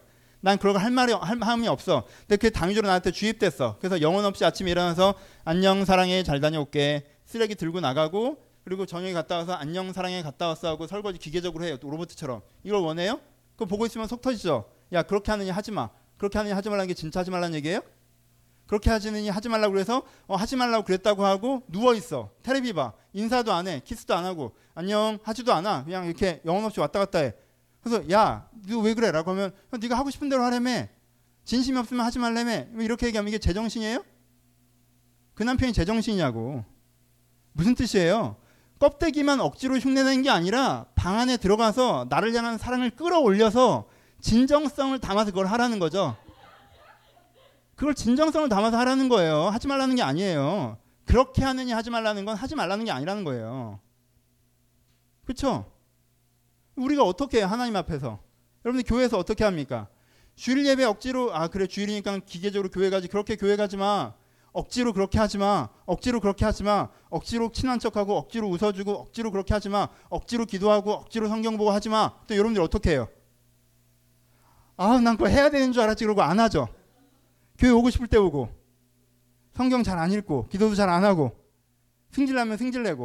난 그런 거 할 마음이 없어. 근데 그게 당위적으로 나한테 주입됐어. 그래서 영혼 없이 아침에 일어나서 안녕 사랑해 잘 다녀올게. 쓰레기 들고 나가고 그리고 저녁에 갔다 와서 안녕 사랑해 갔다 왔어 하고 설거지 기계적으로 해요. 또 로봇처럼. 이걸 원해요? 그거 보고 있으면 속 터지죠. 야 그렇게 하느니 하지 마. 그렇게 하느니 하지 말라는 게 진짜 하지 말라는 얘기예요? 그렇게 하지느니 하지 말라고 그래서 하지 말라고 그랬다고 하고 누워있어. 테레비 봐. 인사도 안 해. 키스도 안 하고 안녕 하지도 않아. 그냥 이렇게 영혼 없이 왔다 갔다 해. 그래서 야 너 왜 그래? 라고 하면 네가 하고 싶은 대로 하라며. 진심이 없으면 하지 말라며. 이렇게 얘기하면 이게 제정신이에요? 그 남편이 제정신이냐고. 무슨 뜻이에요? 껍데기만 억지로 흉내내는 게 아니라 방 안에 들어가서 나를 향한 사랑을 끌어올려서 진정성을 담아서 그걸 하라는 거죠. 그걸 진정성을 담아서 하라는 거예요. 하지 말라는 게 아니에요. 그렇게 하느니 하지 말라는 건 하지 말라는 게 아니라는 거예요. 그렇죠? 우리가 어떻게 해요? 하나님 앞에서. 여러분들 교회에서 어떻게 합니까? 주일 예배 억지로 그래 주일이니까 기계적으로 교회 가지. 그렇게 교회 가지 마. 억지로 그렇게 하지 마. 억지로 그렇게 하지 마. 억지로 친한 척하고 억지로 웃어주고 억지로 그렇게 하지 마. 억지로 기도하고 억지로 성경 보고 하지 마. 또 여러분들 어떻게 해요? 난 그거 해야 되는 줄 알았지 그러고 안 하죠. 교회 오고 싶을 때 오고 성경 잘 안 읽고 기도도 잘 안 하고 승질나면 승질내고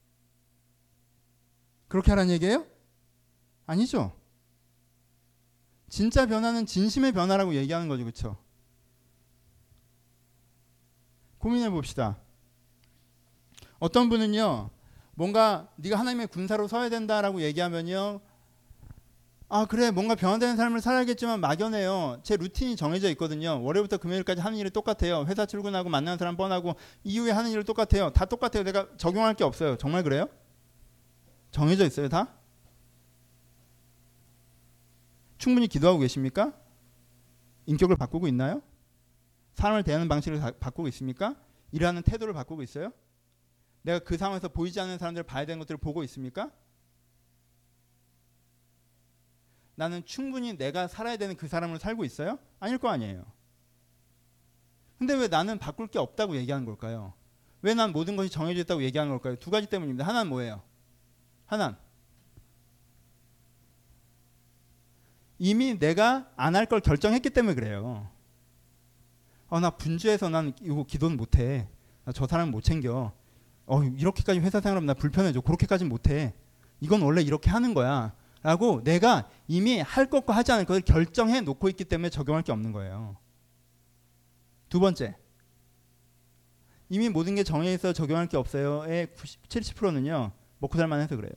그렇게 하라는 얘기예요? 아니죠. 진짜 변화는 진심의 변화라고 얘기하는 거죠. 그렇죠? 고민해 봅시다. 어떤 분은요. 뭔가 네가 하나님의 군사로 서야 된다라고 얘기하면요. 그래 뭔가 변화되는 삶을 살아야겠지만 막연해요. 제 루틴이 정해져 있거든요. 월요일부터 금요일까지 하는 일이 똑같아요. 회사 출근하고 만나는 사람 뻔하고 이후에 하는 일은 똑같아요. 다 똑같아요. 내가 적용할 게 없어요. 정말 그래요? 정해져 있어요 다? 충분히 기도하고 계십니까? 인격을 바꾸고 있나요? 사람을 대하는 방식을 바꾸고 있습니까? 일하는 태도를 바꾸고 있어요? 내가 그 상황에서 보이지 않는 사람들을 봐야 되는 것들을 보고 있습니까? 나는 충분히 내가 살아야 되는 그 사람을 살고 있어요? 아닐 거 아니에요. 근데 왜 나는 바꿀 게 없다고 얘기하는 걸까요? 왜 난 모든 것이 정해져 있다고 얘기하는 걸까요? 두 가지 때문입니다. 하나는 뭐예요? 하나는 이미 내가 안 할 걸 결정했기 때문에 그래요. 나 분주해서 난 이거 기도는 못해. 나 저 사람 못 챙겨. 이렇게까지 회사 생활하면 나 불편해져. 그렇게까지는 못해. 이건 원래 이렇게 하는 거야. 라고 내가 이미 할 것과 하지 않을 것을 결정해 놓고 있기 때문에 적용할 게 없는 거예요. 두 번째, 이미 모든 게 정해 있어 적용할 게 없어요의 70%는요 먹고 살만 해서 그래요.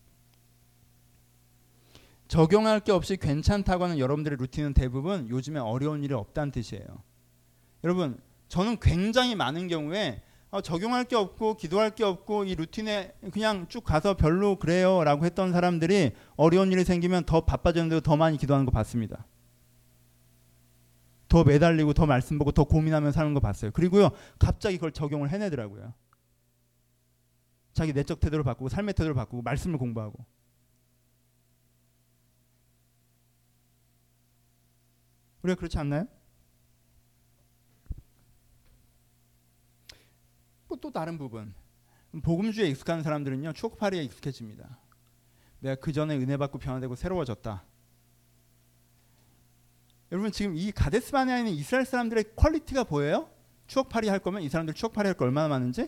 적용할 게 없이 괜찮다고 하는 여러분들의 루틴은 대부분 요즘에 어려운 일이 없다는 뜻이에요. 여러분 저는 굉장히 많은 경우에 적용할 게 없고 기도할 게 없고 이 루틴에 그냥 쭉 가서 별로 그래요 라고 했던 사람들이 어려운 일이 생기면 더 바빠졌는데도 더 많이 기도하는 거 봤습니다. 더 매달리고 더 말씀 보고 더 고민하면서 사는 거 봤어요. 그리고요 갑자기 그걸 적용을 해내더라고요. 자기 내적 태도를 바꾸고 삶의 태도를 바꾸고 말씀을 공부하고. 우리가 그렇지 않나요? 또 다른 부분, 복음주의에 익숙한 사람들은요 추억팔이에 익숙해집니다. 내가 그 전에 은혜 받고 변화되고 새로워졌다. 여러분 지금 이 가데스바네아에 있는 이스라엘 사람들의 퀄리티가 보여요? 추억팔이 할 거면 이 사람들 추억팔이 할 거 얼마나 많은지?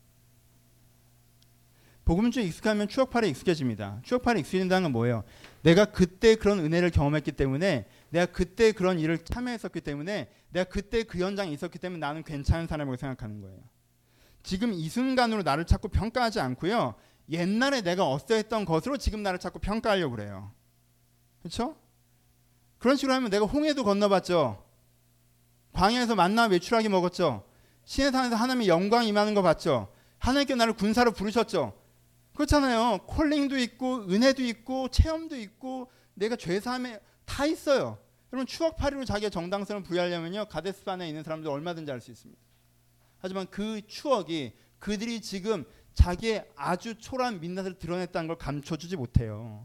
복음주의에 익숙하면 추억팔이에 익숙해집니다. 추억팔이에 익숙해진다는 건 뭐예요? 내가 그때 그런 은혜를 경험했기 때문에, 내가 그때 그런 일을 참여했었기 때문에, 내가 그때 그 현장에 있었기 때문에 나는 괜찮은 사람이라고 생각하는 거예요. 지금 이 순간으로 나를 자꾸 평가하지 않고요. 옛날에 내가 어떠했던 것으로 지금 나를 자꾸 평가하려고 그래요. 그렇죠? 그런 식으로 하면 내가 홍해도 건너봤죠. 광야에서 만나 외출하게 먹었죠. 신의 산에서 하나님의 영광이 임하는 거 봤죠. 하나님께 나를 군사로 부르셨죠. 그렇잖아요. 콜링도 있고 은혜도 있고 체험도 있고 내가 죄사함에 다 있어요. 여러분 추억팔이로 자기의 정당성을 부여하려면요. 가데스바네에 있는 사람들 얼마든지 할 수 있습니다. 하지만 그 추억이 그들이 지금 자기의 아주 초라한 민낯을 드러냈다는 걸 감춰주지 못해요.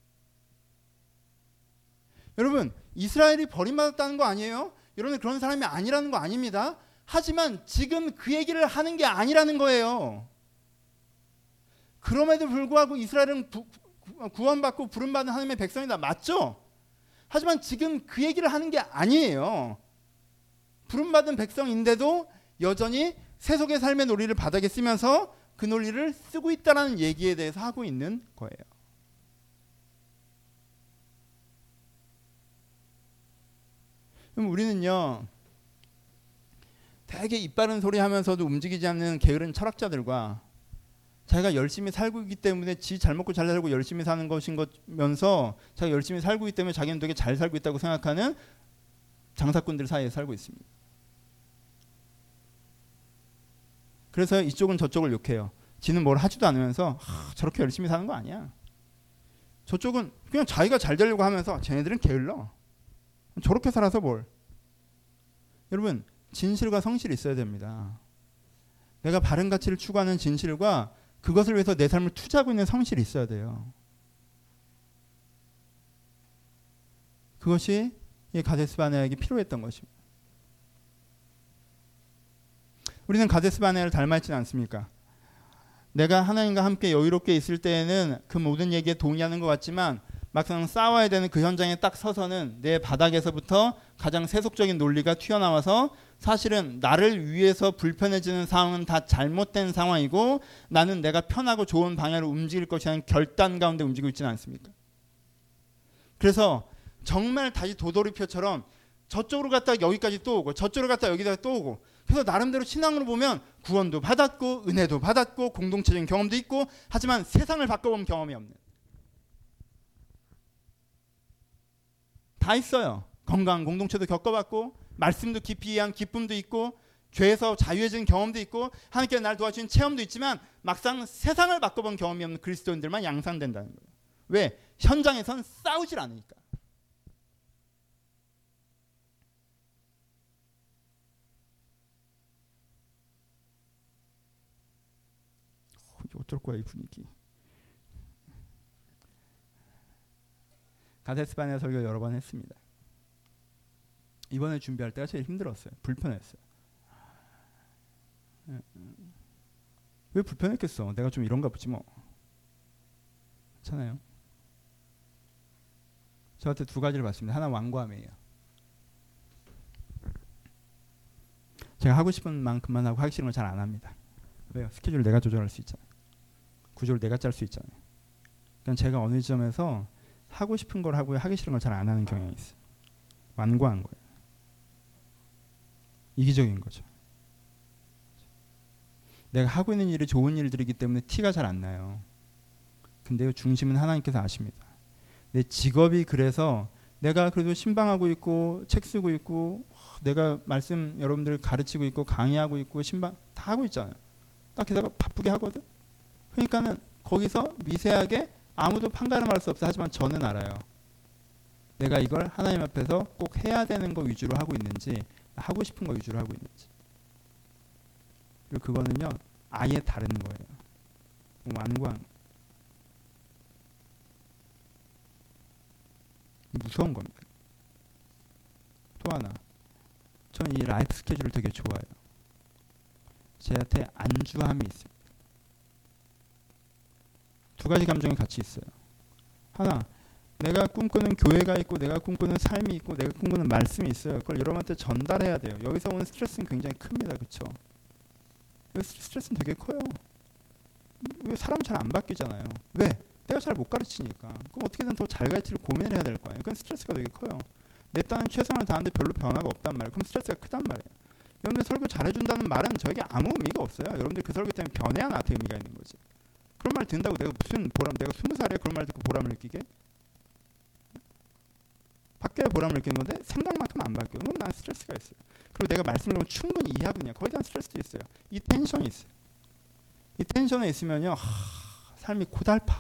여러분 이스라엘이 버림받았다는 거 아니에요? 여러분 그런 사람이 아니라는 거 아닙니다. 하지만 지금 그 얘기를 하는 게 아니라는 거예요. 그럼에도 불구하고 이스라엘은 구원받고 부름받은 하나님의 백성이다. 맞죠? 하지만 지금 그 얘기를 하는 게 아니에요. 부름받은 백성인데도 여전히 세속의 삶의 논리를 바닥에 쓰면서 그 논리를 쓰고 있다는 얘기에 대해서 하고 있는 거예요. 그럼 우리는요, 되게 이빠른 소리 하면서도 움직이지 않는 게으른 철학자들과 자기가 열심히 살고 있기 때문에 지 잘 먹고 잘 살고 열심히 사는 것인 거면서 자기가 열심히 살고 있기 때문에 자기는 되게 잘 살고 있다고 생각하는 장사꾼들 사이에 살고 있습니다. 그래서 이쪽은 저쪽을 욕해요. 지는 뭘 하지도 않으면서 저렇게 열심히 사는 거 아니야. 저쪽은 그냥 자기가 잘 되려고 하면서 쟤네들은 게을러. 저렇게 살아서 뭘. 여러분, 진실과 성실이 있어야 됩니다. 내가 바른 가치를 추구하는 진실과 그것을 위해서 내 삶을 투자하고 있는 성실이 있어야 돼요. 그것이 이 가데스 바네아에게 필요했던 것입니다. 우리는 가데스 바네아를 닮아있지는 않습니까? 내가 하나님과 함께 여유롭게 있을 때에는 그 모든 얘기에 동의하는 것 같지만 막상 싸워야 되는 그 현장에 딱 서서는 내 바닥에서부터 가장 세속적인 논리가 튀어나와서 사실은 나를 위해서 불편해지는 상황은 다 잘못된 상황이고 나는 내가 편하고 좋은 방향으로 움직일 것이라는 결단 가운데 움직이고 있지는 않습니까? 그래서 정말 다시 도돌이표처럼 저쪽으로 갔다가 여기까지 또 오고 저쪽으로 갔다가 여기다가 또 오고 그래서 나름대로 신앙으로 보면 구원도 받았고 은혜도 받았고 공동체적인 경험도 있고 하지만 세상을 바꿔본 경험이 없는 다 있어요. 건강한 공동체도 겪어봤고 말씀도 깊이 이해한 기쁨도 있고 죄에서 자유해진 경험도 있고 하나님께서 날 도와주신 체험도 있지만 막상 세상을 바꿔본 경험이 없는 그리스도인들만 양산된다는 거예요. 왜? 현장에선 싸우질 않으니까. 어쩔 거야 이 분위기. 가데스 바네아 설교 여러 번 했습니다. 이번에 준비할 때가 제일 힘들었어요. 불편했어요. 왜 불편했겠어? 내가 좀 이런가 보지 뭐. 괜찮아요. 저한테 두 가지를 봤습니다. 하나 완고함이에요. 제가 하고 싶은 만큼만 하고 하기 싫은 걸 잘 안 합니다. 왜요? 스케줄을 내가 조절할 수 있잖아요. 구조를 내가 짤 수 있잖아요. 그러니까 제가 어느 지점에서 하고 싶은 걸 하고 하기 싫은 걸 잘 안 하는 경향이 있어요. 완고한 거예요. 이기적인 거죠. 내가 하고 있는 일이 좋은 일들이기 때문에 티가 잘 안 나요. 근데 중심은 하나님께서 아십니다. 내 직업이 그래서 내가 그래도 신방하고 있고 책 쓰고 있고 내가 말씀 여러분들 가르치고 있고 강의하고 있고 신방 다 하고 있잖아요. 딱 게다가 바쁘게 하거든. 그러니까는 거기서 미세하게 아무도 판가름할 수 없어. 하지만 저는 알아요. 내가 이걸 하나님 앞에서 꼭 해야 되는 거 위주로 하고 있는지 하고 싶은 거 위주로 하고 있는지. 그리고 그거는요 아예 다른 거예요. 완고한 무서운 겁니다. 또 하나 저는 이 라이프 스케줄을 되게 좋아해요. 제한테 안주함이 있습니다. 두 가지 감정이 같이 있어요. 하나, 내가 꿈꾸는 교회가 있고 내가 꿈꾸는 삶이 있고 내가 꿈꾸는 말씀이 있어요. 그걸 여러분한테 전달해야 돼요. 여기서 오는 스트레스는 굉장히 큽니다. 그렇죠? 스트레스는 되게 커요. 왜 사람 잘 안 바뀌잖아요. 왜? 내가 잘 못 가르치니까. 그럼 어떻게든 더 잘 가르치를 고민을 해야 될 거예요. 그건 스트레스가 되게 커요. 내 딴은 최선을 다하는데 별로 변화가 없단 말이에요. 그럼 스트레스가 크단 말이에요. 여러분들 설교 잘해준다는 말은 저에게 아무 의미가 없어요. 여러분들 그 설교 때문에 변해야 나한테 의미가 있는 거지. 그런 말 듣는다고 내가 무슨 보람, 내가 20살에 그런 말 듣고 보람을 느끼게? 바뀌어야 보람을 느끼는 건데 생각만큼 안 바뀌어요. 그럼 난 스트레스가 있어요. 그리고 내가 말씀을 충분히 이해하거든요. 거기에 대한 스트레스도 있어요. 이 텐션이 있어요. 이 텐션에 있으면요 삶이 고달파.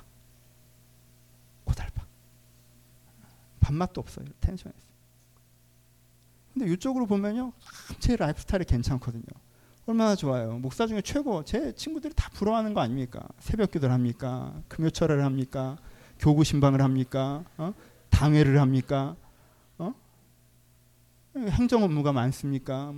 밥맛도 없어요. 텐션에 있어요. 근데 이쪽으로 보면요 제 라이프 스타일이 괜찮거든요. 얼마나 좋아요. 목사 중에 최고. 제 친구들이 다 부러워하는 거 아닙니까? 새벽 기도를 합니까? 금요철회를 합니까? 교구 신방을 합니까? 당회를 합니까? 행정 업무가 많습니까?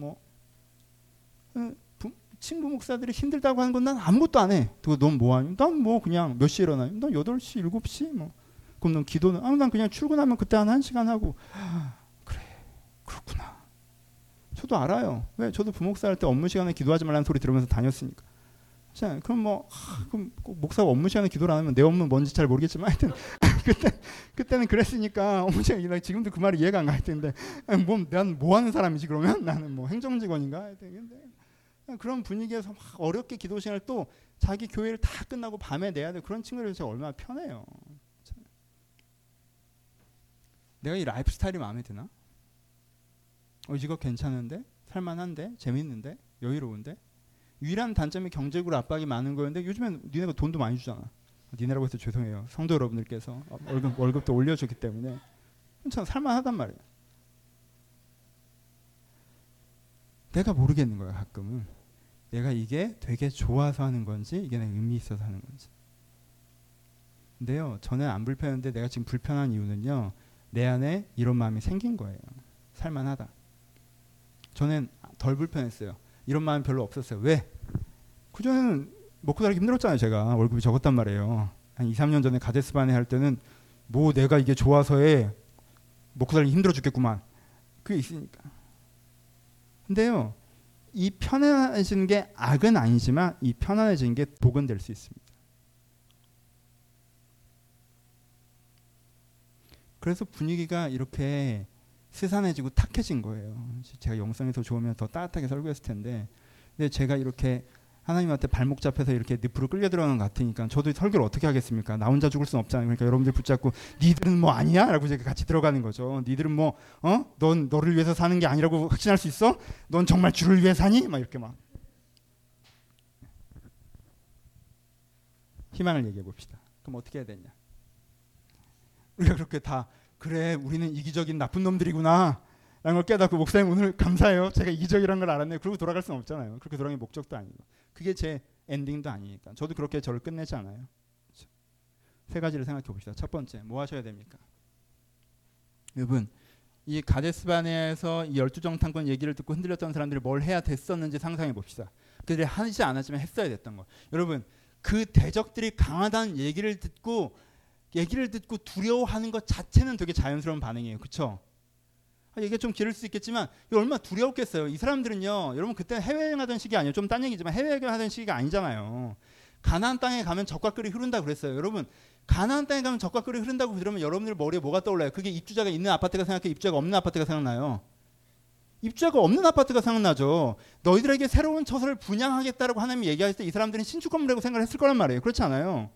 친구 목사들이 힘들다고 하는 건 난 아무것도 안 해. 넌 뭐 하니? 난 뭐 그냥 몇 시에 일어나니? 난 8시, 7시 뭐. 그럼 넌 기도는 난 그냥 출근하면 그때 한 1시간 하고 그래 그렇구나. 저도 알아요. 왜? 저도 부목사 할 때 업무 시간에 기도하지 말라는 소리 들으면서 다녔으니까. 자, 그럼 그럼 목사가 업무 시간에 기도를 안 하면 내 업무는 뭔지 잘 모르겠지만 하여튼 그때는 그랬으니까 업무 시간에 지금도 그 말이 이해가 안 갈 텐데 난 뭐 하는 사람이지 그러면 나는 뭐 행정직원인가 하여튼 근데 그런 분위기에서 막 어렵게 기도 시간을 또 자기 교회를 다 끝나고 밤에 내야 돼. 그런 친구들 제가 얼마나 편해요. 내가 이 라이프 스타일이 마음에 드나? 이거 괜찮은데? 살만한데? 재밌는데? 여유로운데? 유일한 단점이 경제적으로 압박이 많은 거였는데 요즘엔 니네가 돈도 많이 주잖아. 니네라고 해서 죄송해요. 성도 여러분들께서 월급도 올려줬기 때문에 참 살만하단 말이에요. 내가 모르겠는 거야 가끔은. 내가 이게 되게 좋아서 하는 건지 이게 내가 의미 있어서 하는 건지. 근데요 전에 안 불편했는데 내가 지금 불편한 이유는요 내 안에 이런 마음이 생긴 거예요. 살만하다. 전엔 덜 불편했어요. 이런 마음이 별로 없었어요. 왜? 그전에는 먹고 살기 힘들었잖아요. 제가 월급이 적었단 말이에요. 한 2, 3년 전에 가데스바네 할 때는 뭐 내가 이게 좋아서 해 먹고 살기 힘들어 죽겠구만. 그게 있으니까. 근데요 이 편안해지는 게 악은 아니지만 이 편안해지는 게 복은 될 수 있습니다. 그래서 분위기가 이렇게 스산해지고 탁해진 거예요. 제가 영상이 더 좋으면 더 따뜻하게 설교했을 텐데 근데 제가 이렇게 하나님한테 발목 잡혀서 이렇게 늪으로 끌려 들어가는 것 같으니까 저도 설교를 어떻게 하겠습니까? 나 혼자 죽을 순 없잖아요. 그러니까 여러분들 붙잡고 니들은 뭐 아니야? 라고 제가 같이 들어가는 거죠. 니들은 뭐 넌 너를 위해서 사는 게 아니라고 확신할 수 있어? 넌 정말 주를 위해 사니? 막 이렇게 막 희망을 얘기해 봅시다. 그럼 어떻게 해야 되냐? 우리가 그렇게 다 그래 우리는 이기적인 나쁜 놈들이구나 라는 걸 깨닫고 목사님 오늘 감사해요. 제가 이기적이라는 걸 알았네요. 그러고 돌아갈 수는 없잖아요. 그렇게 돌아가는 게 목적도 아니고 그게 제 엔딩도 아니니까 저도 그렇게 저를 끝내지 않아요. 세 가지를 생각해 봅시다. 첫 번째 뭐 하셔야 됩니까? 여러분 이 가데스바네에서 이 12정탐꾼 얘기를 듣고 흔들렸던 사람들이 뭘 해야 됐었는지 상상해 봅시다. 그들이 하지 않았지만 했어야 됐던 거. 여러분 그 대적들이 강하다는 얘기를 듣고 두려워하는 것 자체는 되게 자연스러운 반응이에요. 그렇죠? 이게 좀 길을 수 있겠지만 이거 얼마나 두려웠겠어요. 이 사람들은요. 여러분 그때 해외여행하던 시기 아니에요. 좀 딴 얘기지만 해외여행하던 시기가 아니잖아요. 가나안 땅에 가면 젖과 꿀이 흐른다고 그랬어요. 여러분 가나안 땅에 가면 젖과 꿀이 흐른다고 그러면 여러분들 머리에 뭐가 떠올라요? 그게 입주자가 있는 아파트가 생각해요? 입주자가 없는 아파트가 생각나요? 입주자가 없는 아파트가 생각나죠. 너희들에게 새로운 처소를 분양하겠다라고 하나님이 얘기할 때 이 사람들은 신축 건물이라고 생각을 했을 거란 말이에요. 그렇지 않아요?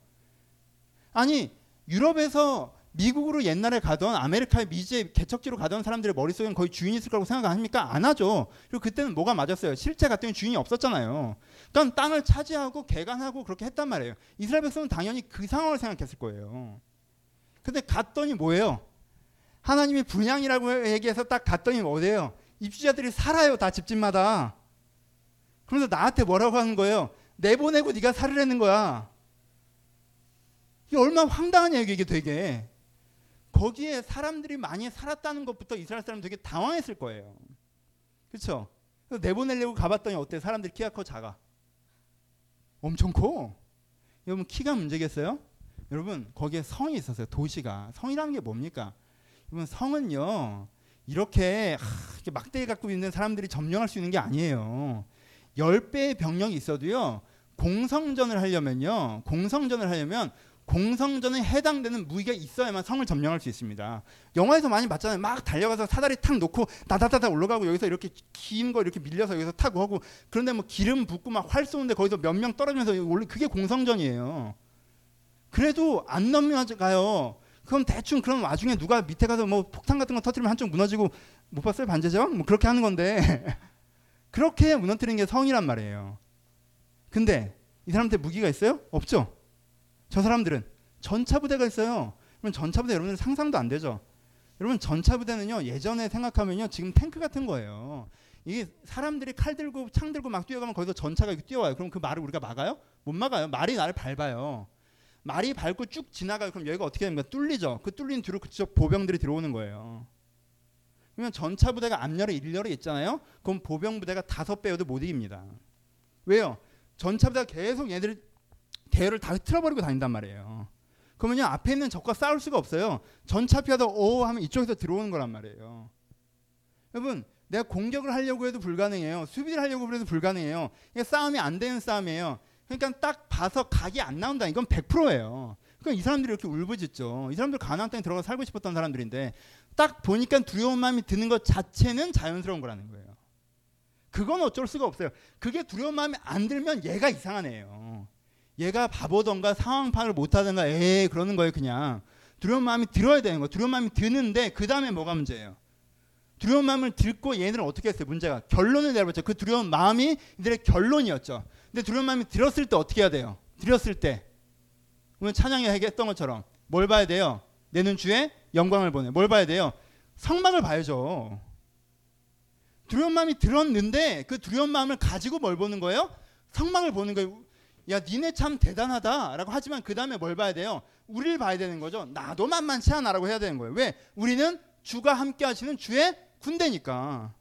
아니 유럽에서 미국으로 옛날에 가던 아메리카의 미지의 개척지로 가던 사람들의 머릿속엔 거의 주인이 있을 거라고 생각 안 합니까? 안 하죠. 그리고 그때는 뭐가 맞았어요? 실제 갔더니 주인이 없었잖아요. 그러니까 땅을 차지하고 개간하고 그렇게 했단 말이에요. 이스라엘 백성은 당연히 그 상황을 생각했을 거예요. 근데 갔더니 뭐예요? 하나님이 분양이라고 얘기해서 딱 갔더니 뭐예요? 입주자들이 살아요. 다 집집마다. 그러면서 나한테 뭐라고 하는 거예요? 내보내고 네가 살으라는 거야. 이게 얼마나 황당한 얘기예요. 이게 되게. 거기에 사람들이 많이 살았다는 것부터 이스라엘 사람 되게 당황했을 거예요. 그렇죠? 내보내려고 가봤더니 어때? 사람들이 키가 커 작아? 엄청 커. 여러분 키가 문제겠어요? 여러분 거기에 성이 있었어요. 도시가. 성이라는 게 뭡니까? 여러분 성은요. 이렇게 막대기 갖고 있는 사람들이 점령할 수 있는 게 아니에요. 10배의 병력이 있어도요. 공성전을 하려면 공성전에 해당되는 무기가 있어야만 성을 점령할 수 있습니다. 영화에서 많이 봤잖아요. 막 달려가서 사다리 탁 놓고 다다다다 올라가고 여기서 이렇게 긴 거 이렇게 밀려서 여기서 타고 하고 그런데 뭐 기름 붓고 막 활 쏘는데 거기서 몇 명 떨어지면서 원래 그게 공성전이에요. 그래도 안 넘어가요. 그럼 대충 그런 와중에 누가 밑에 가서 뭐 폭탄 같은 거 터뜨리면 한쪽 무너지고 못 봤어요? 반제적? 뭐 그렇게 하는 건데 그렇게 무너뜨리는 게 성이란 말이에요. 근데 이 사람한테 무기가 있어요? 없죠? 저 사람들은 전차부대가 있어요. 그러면 전차부대 여러분들 상상도 안 되죠. 여러분 전차부대는요 예전에 생각하면요 지금 탱크 같은 거예요. 이게 사람들이 칼 들고 창 들고 막 뛰어가면 거기서 전차가 이렇게 뛰어와요. 그럼 그 말을 우리가 막아요? 못 막아요. 말이 나를 밟아요. 말이 밟고 쭉 지나가요. 그럼 여기가 어떻게 됩니까? 뚫리죠. 그 뚫린 뒤로 그쪽 보병들이 들어오는 거예요. 그러면 전차부대가 앞열에 일열에 있잖아요. 그럼 보병부대가 5배여도 못 이깁니다. 왜요? 전차부대가 계속 얘들이 대열을 다 틀어버리고 다닌단 말이에요. 그러면요 앞에 있는 적과 싸울 수가 없어요. 전차피하다 오 하면 이쪽에서 들어오는 거란 말이에요. 여러분 내가 공격을 하려고 해도 불가능해요. 수비를 하려고 해도 불가능해요. 이게 싸움이 안 되는 싸움이에요. 그러니까 딱 봐서 각이 안 나온다. 이건 100%예요. 그러니까 이 사람들이 이렇게 울부짖죠. 이 사람들 가나안 땅에 들어가 살고 싶었던 사람들인데 딱 보니까 두려운 마음이 드는 것 자체는 자연스러운 거라는 거예요. 그건 어쩔 수가 없어요. 그게 두려운 마음이 안 들면 얘가 이상한 애예요. 얘가 바보던가 상황 파악을 못하던가 그러는 거예요. 그냥 두려운 마음이 들어야 되는 거예요. 두려운 마음이 드는데 그 다음에 뭐가 문제예요? 두려운 마음을 들고 얘네들은 어떻게 했어요? 문제가 결론을 내려봤죠. 그 두려운 마음이 이들의 결론이었죠. 근데 두려운 마음이 들었을 때 어떻게 해야 돼요? 들었을 때 오늘 찬양이 얘기했던 것처럼 뭘 봐야 돼요? 내는 주의 영광을 보내. 뭘 봐야 돼요? 성막을 봐야죠. 두려운 마음이 들었는데 그 두려운 마음을 가지고 뭘 보는 거예요? 성막을 보는 거예요. 야 니네 참 대단하다 라고 하지만 그 다음에 뭘 봐야 돼요? 우리를 봐야 되는 거죠. 나도 만만치 않아라고 해야 되는 거예요. 왜? 우리는 주가 함께 하시는 주의 군대니까.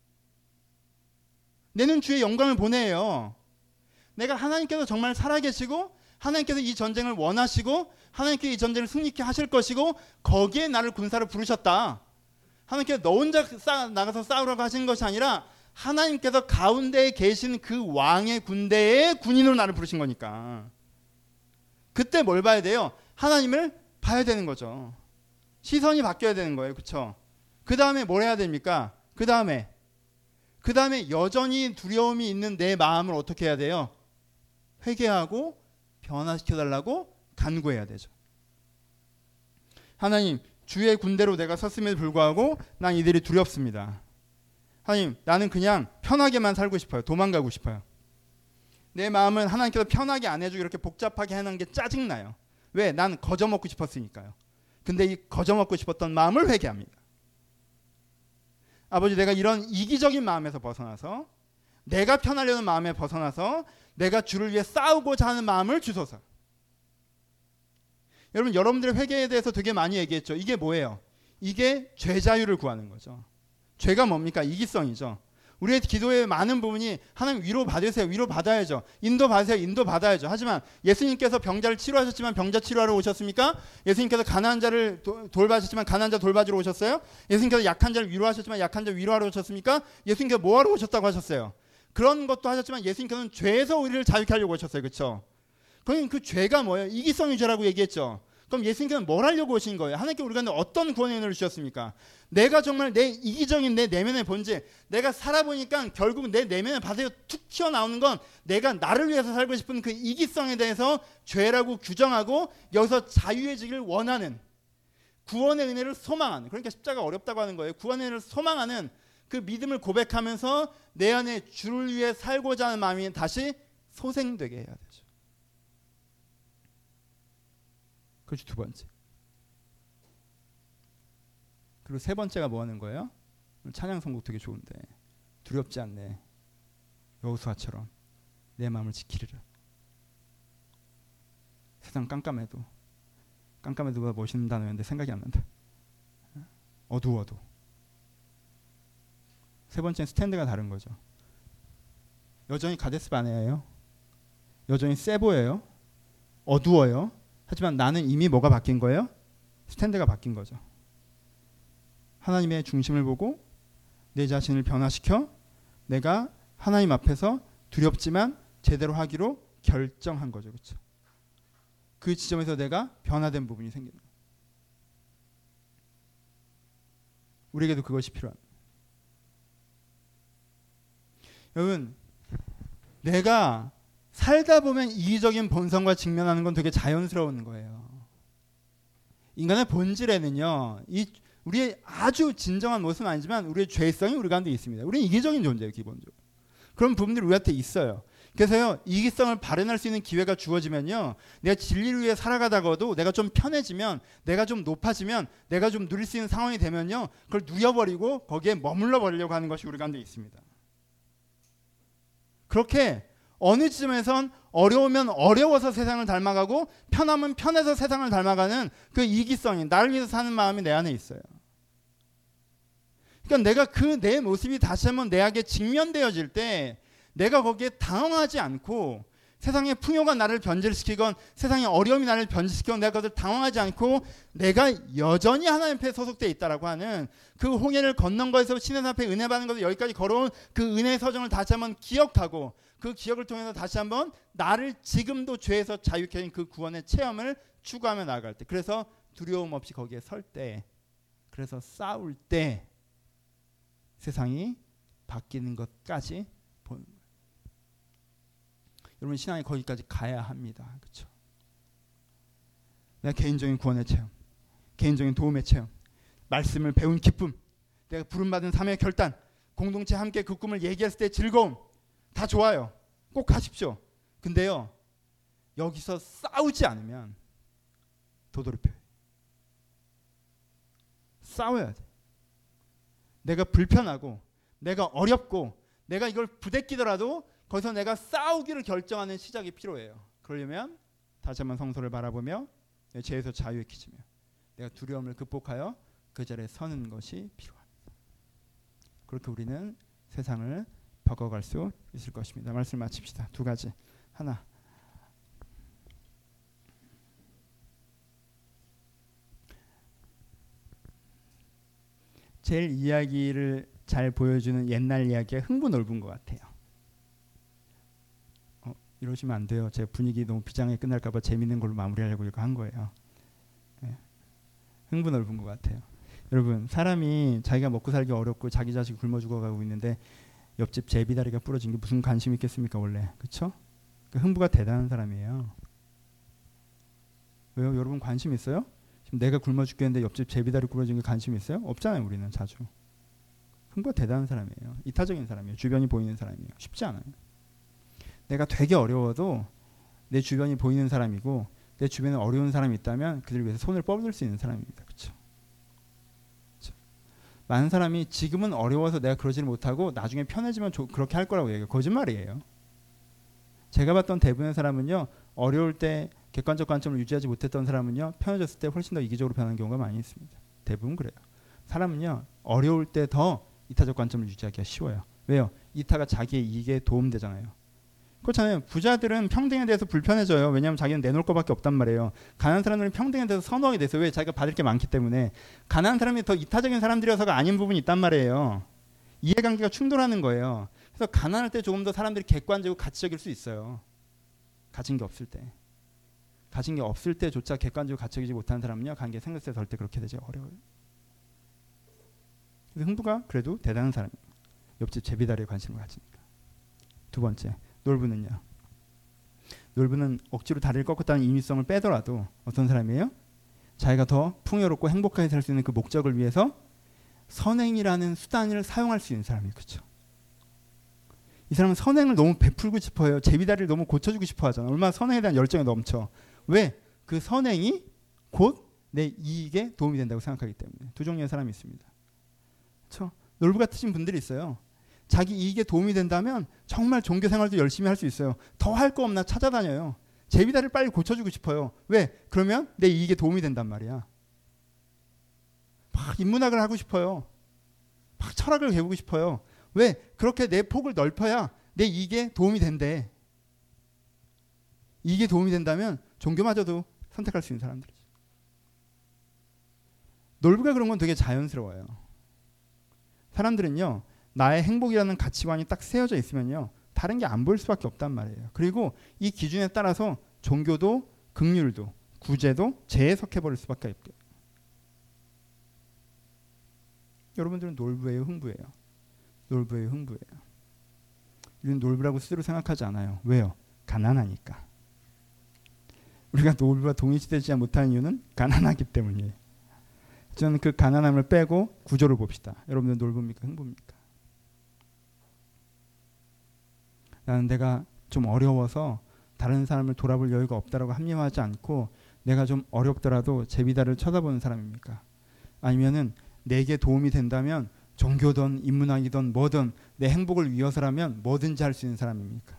내는 주의 영광을 보내요. 내가 하나님께서 정말 살아계시고 하나님께서 이 전쟁을 원하시고 하나님께서 이 전쟁을 승리케 하실 것이고 거기에 나를 군사로 부르셨다. 하나님께서 너 혼자 나가서 싸우라고 하신 것이 아니라 하나님께서 가운데에 계신 그 왕의 군대의 군인으로 나를 부르신 거니까. 그때 뭘 봐야 돼요? 하나님을 봐야 되는 거죠. 시선이 바뀌어야 되는 거예요. 그렇죠? 그 다음에 뭘 해야 됩니까? 그 다음에 여전히 두려움이 있는 내 마음을 어떻게 해야 돼요? 회개하고 변화시켜달라고 간구해야 되죠. 하나님, 주의 군대로 내가 섰음에도 불구하고 난 이들이 두렵습니다. 하나님, 나는 그냥 편하게만 살고 싶어요. 도망가고 싶어요. 내 마음은 하나님께서 편하게 안 해주고 이렇게 복잡하게 해놓은 게 짜증나요. 왜? 난 거저먹고 싶었으니까요. 근데 이 거저먹고 싶었던 마음을 회개합니다. 아버지, 내가 이런 이기적인 마음에서 벗어나서 내가 편하려는 마음에 벗어나서 내가 주를 위해 싸우고자 하는 마음을 주소서. 여러분, 여러분들의 회개에 대해서 되게 많이 얘기했죠. 이게 뭐예요? 이게 죄 자유를 구하는 거죠. 죄가 뭡니까? 이기성이죠. 우리의 기도의 많은 부분이 하나님 위로 받으세요. 위로 받아야죠. 인도 받으세요. 인도 받아야죠. 하지만 예수님께서 병자를 치료하셨지만 병자 치료하러 오셨습니까? 예수님께서 가난한 자를 돌봐주셨지만 가난한 자 돌봐주러 오셨어요? 예수님께서 약한 자를 위로하셨지만 약한 자 위로하러 오셨습니까? 예수님께서 뭐하러 오셨다고 하셨어요? 그런 것도 하셨지만 예수님께서는 죄에서 우리를 자유케 하려고 오셨어요. 그렇죠? 그럼 그 죄가 뭐예요? 이기성의 죄라고 얘기했죠. 그럼 예수님께서는 뭘 하려고 오신 거예요? 하나님께 우리가 어떤 구원의 은혜를 주셨습니까? 내가 정말 내 이기적인 내 내면의 본질, 내가 살아보니까 결국 내 내면의 바다에 툭 튀어나오는 건 내가 나를 위해서 살고 싶은 그 이기성에 대해서 죄라고 규정하고 여기서 자유해지기를 원하는, 구원의 은혜를 소망하는, 그러니까 십자가 어렵다고 하는 거예요. 구원의 은혜를 소망하는 그 믿음을 고백하면서 내 안에 주를 위해 살고자 하는 마음이 다시 소생되게 해야 되죠. 그렇죠. 두 번째. 그리고 세 번째가 뭐 하는 거예요? 찬양 선곡 되게 좋은데 두렵지 않네. 여호수아처럼 내 마음을 지키리라. 세상 깜깜해도 누가 멋있는 단어였는데 생각이 안 난다. 어두워도. 세 번째는 스탠드가 다른 거죠. 여전히 가데스 바네아예요. 여전히 세 보여요. 어두워요. 하지만 나는 이미 뭐가 바뀐 거예요? 스탠드가 바뀐 거죠. 하나님의 중심을 보고 내 자신을 변화시켜 내가 하나님 앞에서 두렵지만 제대로 하기로 결정한 거죠. 그렇죠? 그 지점에서 내가 변화된 부분이 생기는 거예요. 우리에게도 그것이 필요합니다. 여러분, 내가 살다 보면 이기적인 본성과 직면하는 건 되게 자연스러운 거예요. 인간의 본질에는요, 우리의 아주 진정한 모습은 아니지만 우리의 죄성이 우리 가운데 있습니다. 우리는 이기적인 존재예요, 기본적으로. 그런 부분들이 우리한테 있어요. 그래서요, 이기성을 발현할 수 있는 기회가 주어지면요, 내가 진리를 위해 살아가다가도 내가 좀 편해지면, 내가 좀 높아지면, 내가 좀 누릴 수 있는 상황이 되면요, 그걸 누려버리고 거기에 머물러 버리려고 하는 것이 우리 가운데 있습니다. 그렇게 어느 지점에선 어려우면 어려워서 세상을 닮아가고 편하면 편해서 세상을 닮아가는 그 이기성이, 나를 위해서 사는 마음이 내 안에 있어요. 그러니까 내가 그 내 모습이 다시 한번 내에게 직면되어질 때 내가 거기에 당황하지 않고 세상의 풍요가 나를 변질시키건 세상의 어려움이 나를 변질시키건 내가 그것을 당황하지 않고 내가 여전히 하나님 앞에 소속되어 있다라고 하는 그 홍해를 건넌 것에서 신의 앞에 은혜 받는 것에서 여기까지 걸어온 그 은혜의 서정을 다시 한번 기억하고 그 기억을 통해서 다시 한번 나를 지금도 죄에서 자유케 하는 그 구원의 체험을 추구하며 나아갈 때, 그래서 두려움 없이 거기에 설 때, 그래서 싸울 때 세상이 바뀌는 것까지 보는 거예요. 여러분, 신앙이 거기까지 가야 합니다. 그렇죠? 내가 개인적인 구원의 체험, 개인적인 도움의 체험, 말씀을 배운 기쁨, 내가 부름받은 삶의 결단, 공동체 함께 그 꿈을 얘기했을 때 즐거움, 다 좋아요. 꼭 가십시오. 근데요, 여기서 싸우지 않으면 도돌이표예요. 싸워야 돼. 내가 불편하고 내가 어렵고 내가 이걸 부대끼더라도 거기서 내가 싸우기를 결정하는 시작이 필요해요. 그러려면 다시 한번 성소를 바라보며 내 죄에서 자유해지며 내가 두려움을 극복하여 그 자리에 서는 것이 필요합니다. 그렇게 우리는 세상을 바꿔갈 수 있을 것입니다. 말씀 마칩시다. 두 가지. 하나, 제일 이야기를 잘 보여주는 옛날 이야기가 흥부 놀부인 것 같아요. 이러시면 안 돼요. 제 분위기 너무 비장하게 끝날까 봐 재밌는 걸로 마무리하려고 이거 한 거예요. 네. 흥부 놀부인 것 같아요. 여러분, 사람이 자기가 먹고 살기 어렵고 자기 자식이 굶어 죽어가고 있는데 옆집 제비다리가 부러진 게 무슨 관심이 있겠습니까 원래. 그렇죠? 그 흥부가 대단한 사람이에요. 왜요? 여러분 관심 있어요? 지금 내가 굶어 죽겠는데 옆집 제비다리 부러진 게 관심 있어요? 없잖아요. 우리는 자주. 흥부가 대단한 사람이에요. 이타적인 사람이에요. 주변이 보이는 사람이에요. 쉽지 않아요. 내가 되게 어려워도 내 주변이 보이는 사람이고 내 주변에 어려운 사람이 있다면 그들 위해서 손을 뻗을 수 있는 사람입니다. 그렇죠? 많은 사람이 지금은 어려워서 내가 그러지를 못하고 나중에 편해지면 그렇게 할 거라고 얘기해요. 거짓말이에요. 제가 봤던 대부분의 사람은요, 어려울 때 객관적 관점을 유지하지 못했던 사람은요, 편해졌을 때 훨씬 더 이기적으로 변하는 경우가 많이 있습니다. 대부분 그래요. 사람은요, 어려울 때 더 이타적 관점을 유지하기가 쉬워요. 왜요? 이타가 자기의 이익에 도움되잖아요. 그렇잖아요. 부자들은 평등에 대해서 불편해져요. 왜냐하면 자기는 내놓을 것밖에 없단 말이에요. 가난한 사람들은 평등에 대해서 선호하게 돼서, 왜? 자기가 받을 게 많기 때문에. 가난한 사람이 더 이타적인 사람들이어서가 아닌 부분이 있단 말이에요. 이해관계가 충돌하는 거예요. 그래서 가난할 때 조금 더 사람들이 객관적이고 가치적일 수 있어요. 가진 게 없을 때. 가진 게 없을 때조차 객관적이고 가치적이지 못한 사람은요, 관계 생겼을 때 절대 그렇게 되지 어려워요. 그래서 흥부가 그래도 대단한 사람이에요. 옆집 제비다리에 관심을 가지니까. 두 번째, 놀부는요. 놀부는 억지로 다리를 꺾었다는 임의성을 빼더라도 어떤 사람이에요? 자기가 더 풍요롭고 행복하게 살 수 있는 그 목적을 위해서 선행이라는 수단을 사용할 수 있는 사람이에요. 그렇죠? 이 사람은 선행을 너무 베풀고 싶어요. 제비다리를 너무 고쳐주고 싶어 하잖아. 얼마나 선행에 대한 열정이 넘쳐. 왜? 그 선행이 곧 내 이익에 도움이 된다고 생각하기 때문에. 두 종류의 사람이 있습니다. 그렇죠? 놀부 같으신 분들이 있어요. 자기 이익에 도움이 된다면 정말 종교 생활도 열심히 할 수 있어요. 더 할 거 없나 찾아다녀요. 제비다리를 빨리 고쳐주고 싶어요. 왜? 그러면 내 이익에 도움이 된단 말이야. 막 인문학을 하고 싶어요. 막 철학을 배우고 싶어요. 왜? 그렇게 내 폭을 넓혀야 내 이익에 도움이 된대. 이익에 도움이 된다면 종교마저도 선택할 수 있는 사람들이죠. 놀부가 그런 건 되게 자연스러워요. 사람들은요, 나의 행복이라는 가치관이 딱 세워져 있으면요, 다른 게 안 보일 수밖에 없단 말이에요. 그리고 이 기준에 따라서 종교도 긍휼도 구제도 재에 속해버릴 수밖에 없대요. 여러분들은 놀부예요, 흥부예요? 놀부예요, 흥부예요? 우리는 놀부라고 스스로 생각하지 않아요. 왜요? 가난하니까. 우리가 놀부와 동일시되지 못하는 이유는 가난하기 때문이에요. 저는 그 가난함을 빼고 구조를 봅시다. 여러분들 놀부입니까, 흥부입니까? 나는 내가 좀 어려워서 다른 사람을 돌아볼 여유가 없다라고 합리화하지 않고 내가 좀 어렵더라도 제비다리를 쳐다보는 사람입니까? 아니면은 내게 도움이 된다면 종교든 인문학이든 뭐든 내 행복을 위해서라면 뭐든지 할 수 있는 사람입니까?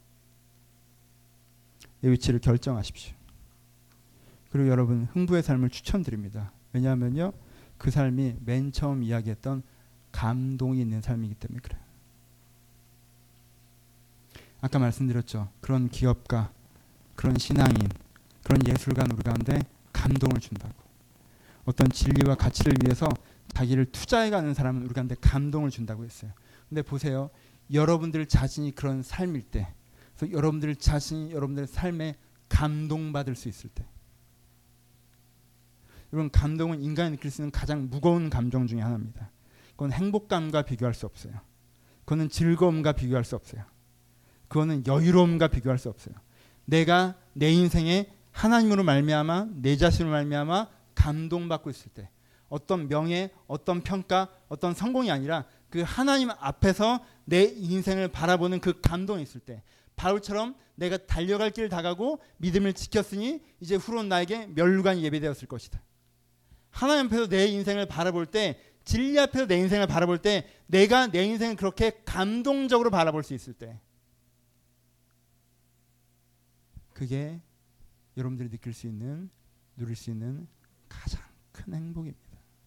내 위치를 결정하십시오. 그리고 여러분, 흥부의 삶을 추천드립니다. 왜냐하면요, 그 삶이 맨 처음 이야기했던 감동이 있는 삶이기 때문에 그래요. 아까 말씀드렸죠. 그런 기업가, 그런 신앙인, 그런 예술가 우리 가운데 감동을 준다고. 어떤 진리와 가치를 위해서 자기를 투자해가는 사람은 우리 가운데 감동을 준다고 했어요. 근데 보세요. 여러분들 자신이 그런 삶일 때, 그래서 여러분들 자신이 여러분들의 삶에 감동받을 수 있을 때, 여러분, 감동은 인간이 느낄 수 있는 가장 무거운 감정 중에 하나입니다. 그건 행복감과 비교할 수 없어요. 그거는 즐거움과 비교할 수 없어요. 그거는 여유로움과 비교할 수 없어요. 내가 내 인생에 하나님으로 말미암아 내 자신으로 말미암아 감동받고 있을 때, 어떤 명예, 어떤 평가, 어떤 성공이 아니라 그 하나님 앞에서 내 인생을 바라보는 그 감동이 있을 때, 바울처럼 내가 달려갈 길 다가고 믿음을 지켰으니 이제 후론 나에게 멸류관이 예배되었을 것이다. 하나님 앞에서 내 인생을 바라볼 때, 진리 앞에서 내 인생을 바라볼 때, 내가 내 인생을 그렇게 감동적으로 바라볼 수 있을 때, 그게 여러분들이 느낄 수 있는, 누릴 수 있는 가장 큰 행복입니다.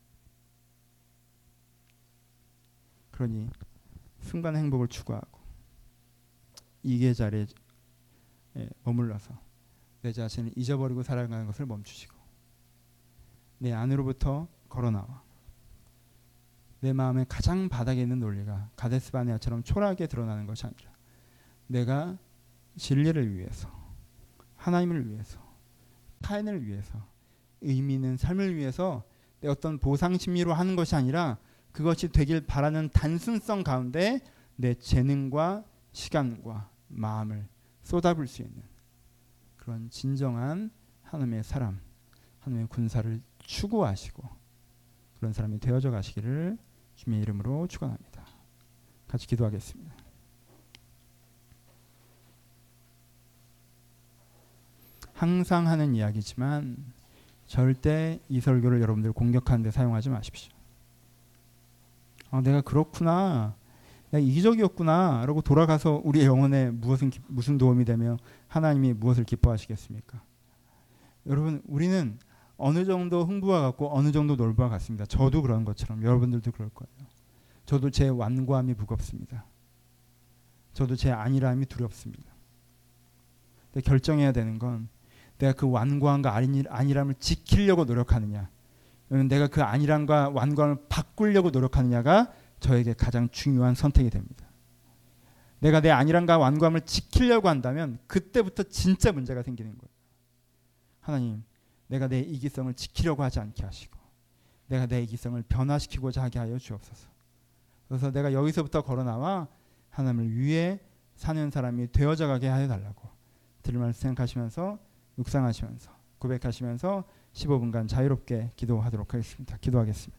그러니 순간 행복을 추구하고 이기의 자리에 머물러서 내 자신을 잊어버리고 살아가는 것을 멈추시고, 내 안으로부터 걸어나와 내 마음의 가장 바닥에 있는 논리가 가데스 바네아처럼 초라하게 드러나는 것이 아니라, 내가 진리를 위해서, 하나님을 위해서, 타인을 위해서, 의미 있는 삶을 위해서 내 어떤 보상 심리로 하는 것이 아니라, 그것이 되길 바라는 단순성 가운데 내 재능과 시간과 마음을 쏟아부을 수 있는 그런 진정한 하나님의 사람, 하나님의 군사를 추구하시고 그런 사람이 되어져 가시기를 주님의 이름으로 축원합니다. 같이 기도하겠습니다. 항상 하는 이야기지만 절대 이 설교를 여러분들 공격하는 데 사용하지 마십시오. 내가 그렇구나, 내가 이기적이었구나 라고 돌아가서 우리의 영혼에 무슨 도움이 되며 하나님이 무엇을 기뻐하시겠습니까? 여러분, 우리는 어느 정도 흥부와 같고 어느 정도 놀부와 같습니다. 저도 그런 것처럼 여러분들도 그럴 거예요. 저도 제 완고함이 무겁습니다. 저도 제 안일함이 두렵습니다. 근데 결정해야 되는 건, 내가 그 완고함과 안일함을 지키려고 노력하느냐, 내가 그 안일함과 완고함을 바꾸려고 노력하느냐가 저에게 가장 중요한 선택이 됩니다. 내가 내 안일함과 완고함을 지키려고 한다면 그때부터 진짜 문제가 생기는 거예요. 하나님, 내가 내 이기성을 지키려고 하지 않게 하시고, 내가 내 이기성을 변화시키고자 하게 하여 주옵소서. 그래서 내가 여기서부터 걸어나와 하나님을 위해 사는 사람이 되어져 가게 하여 달라고 들을 말씀 생각하시면서, 묵상하시면서, 고백하시면서 15분간 자유롭게 기도하도록 하겠습니다. 기도하겠습니다.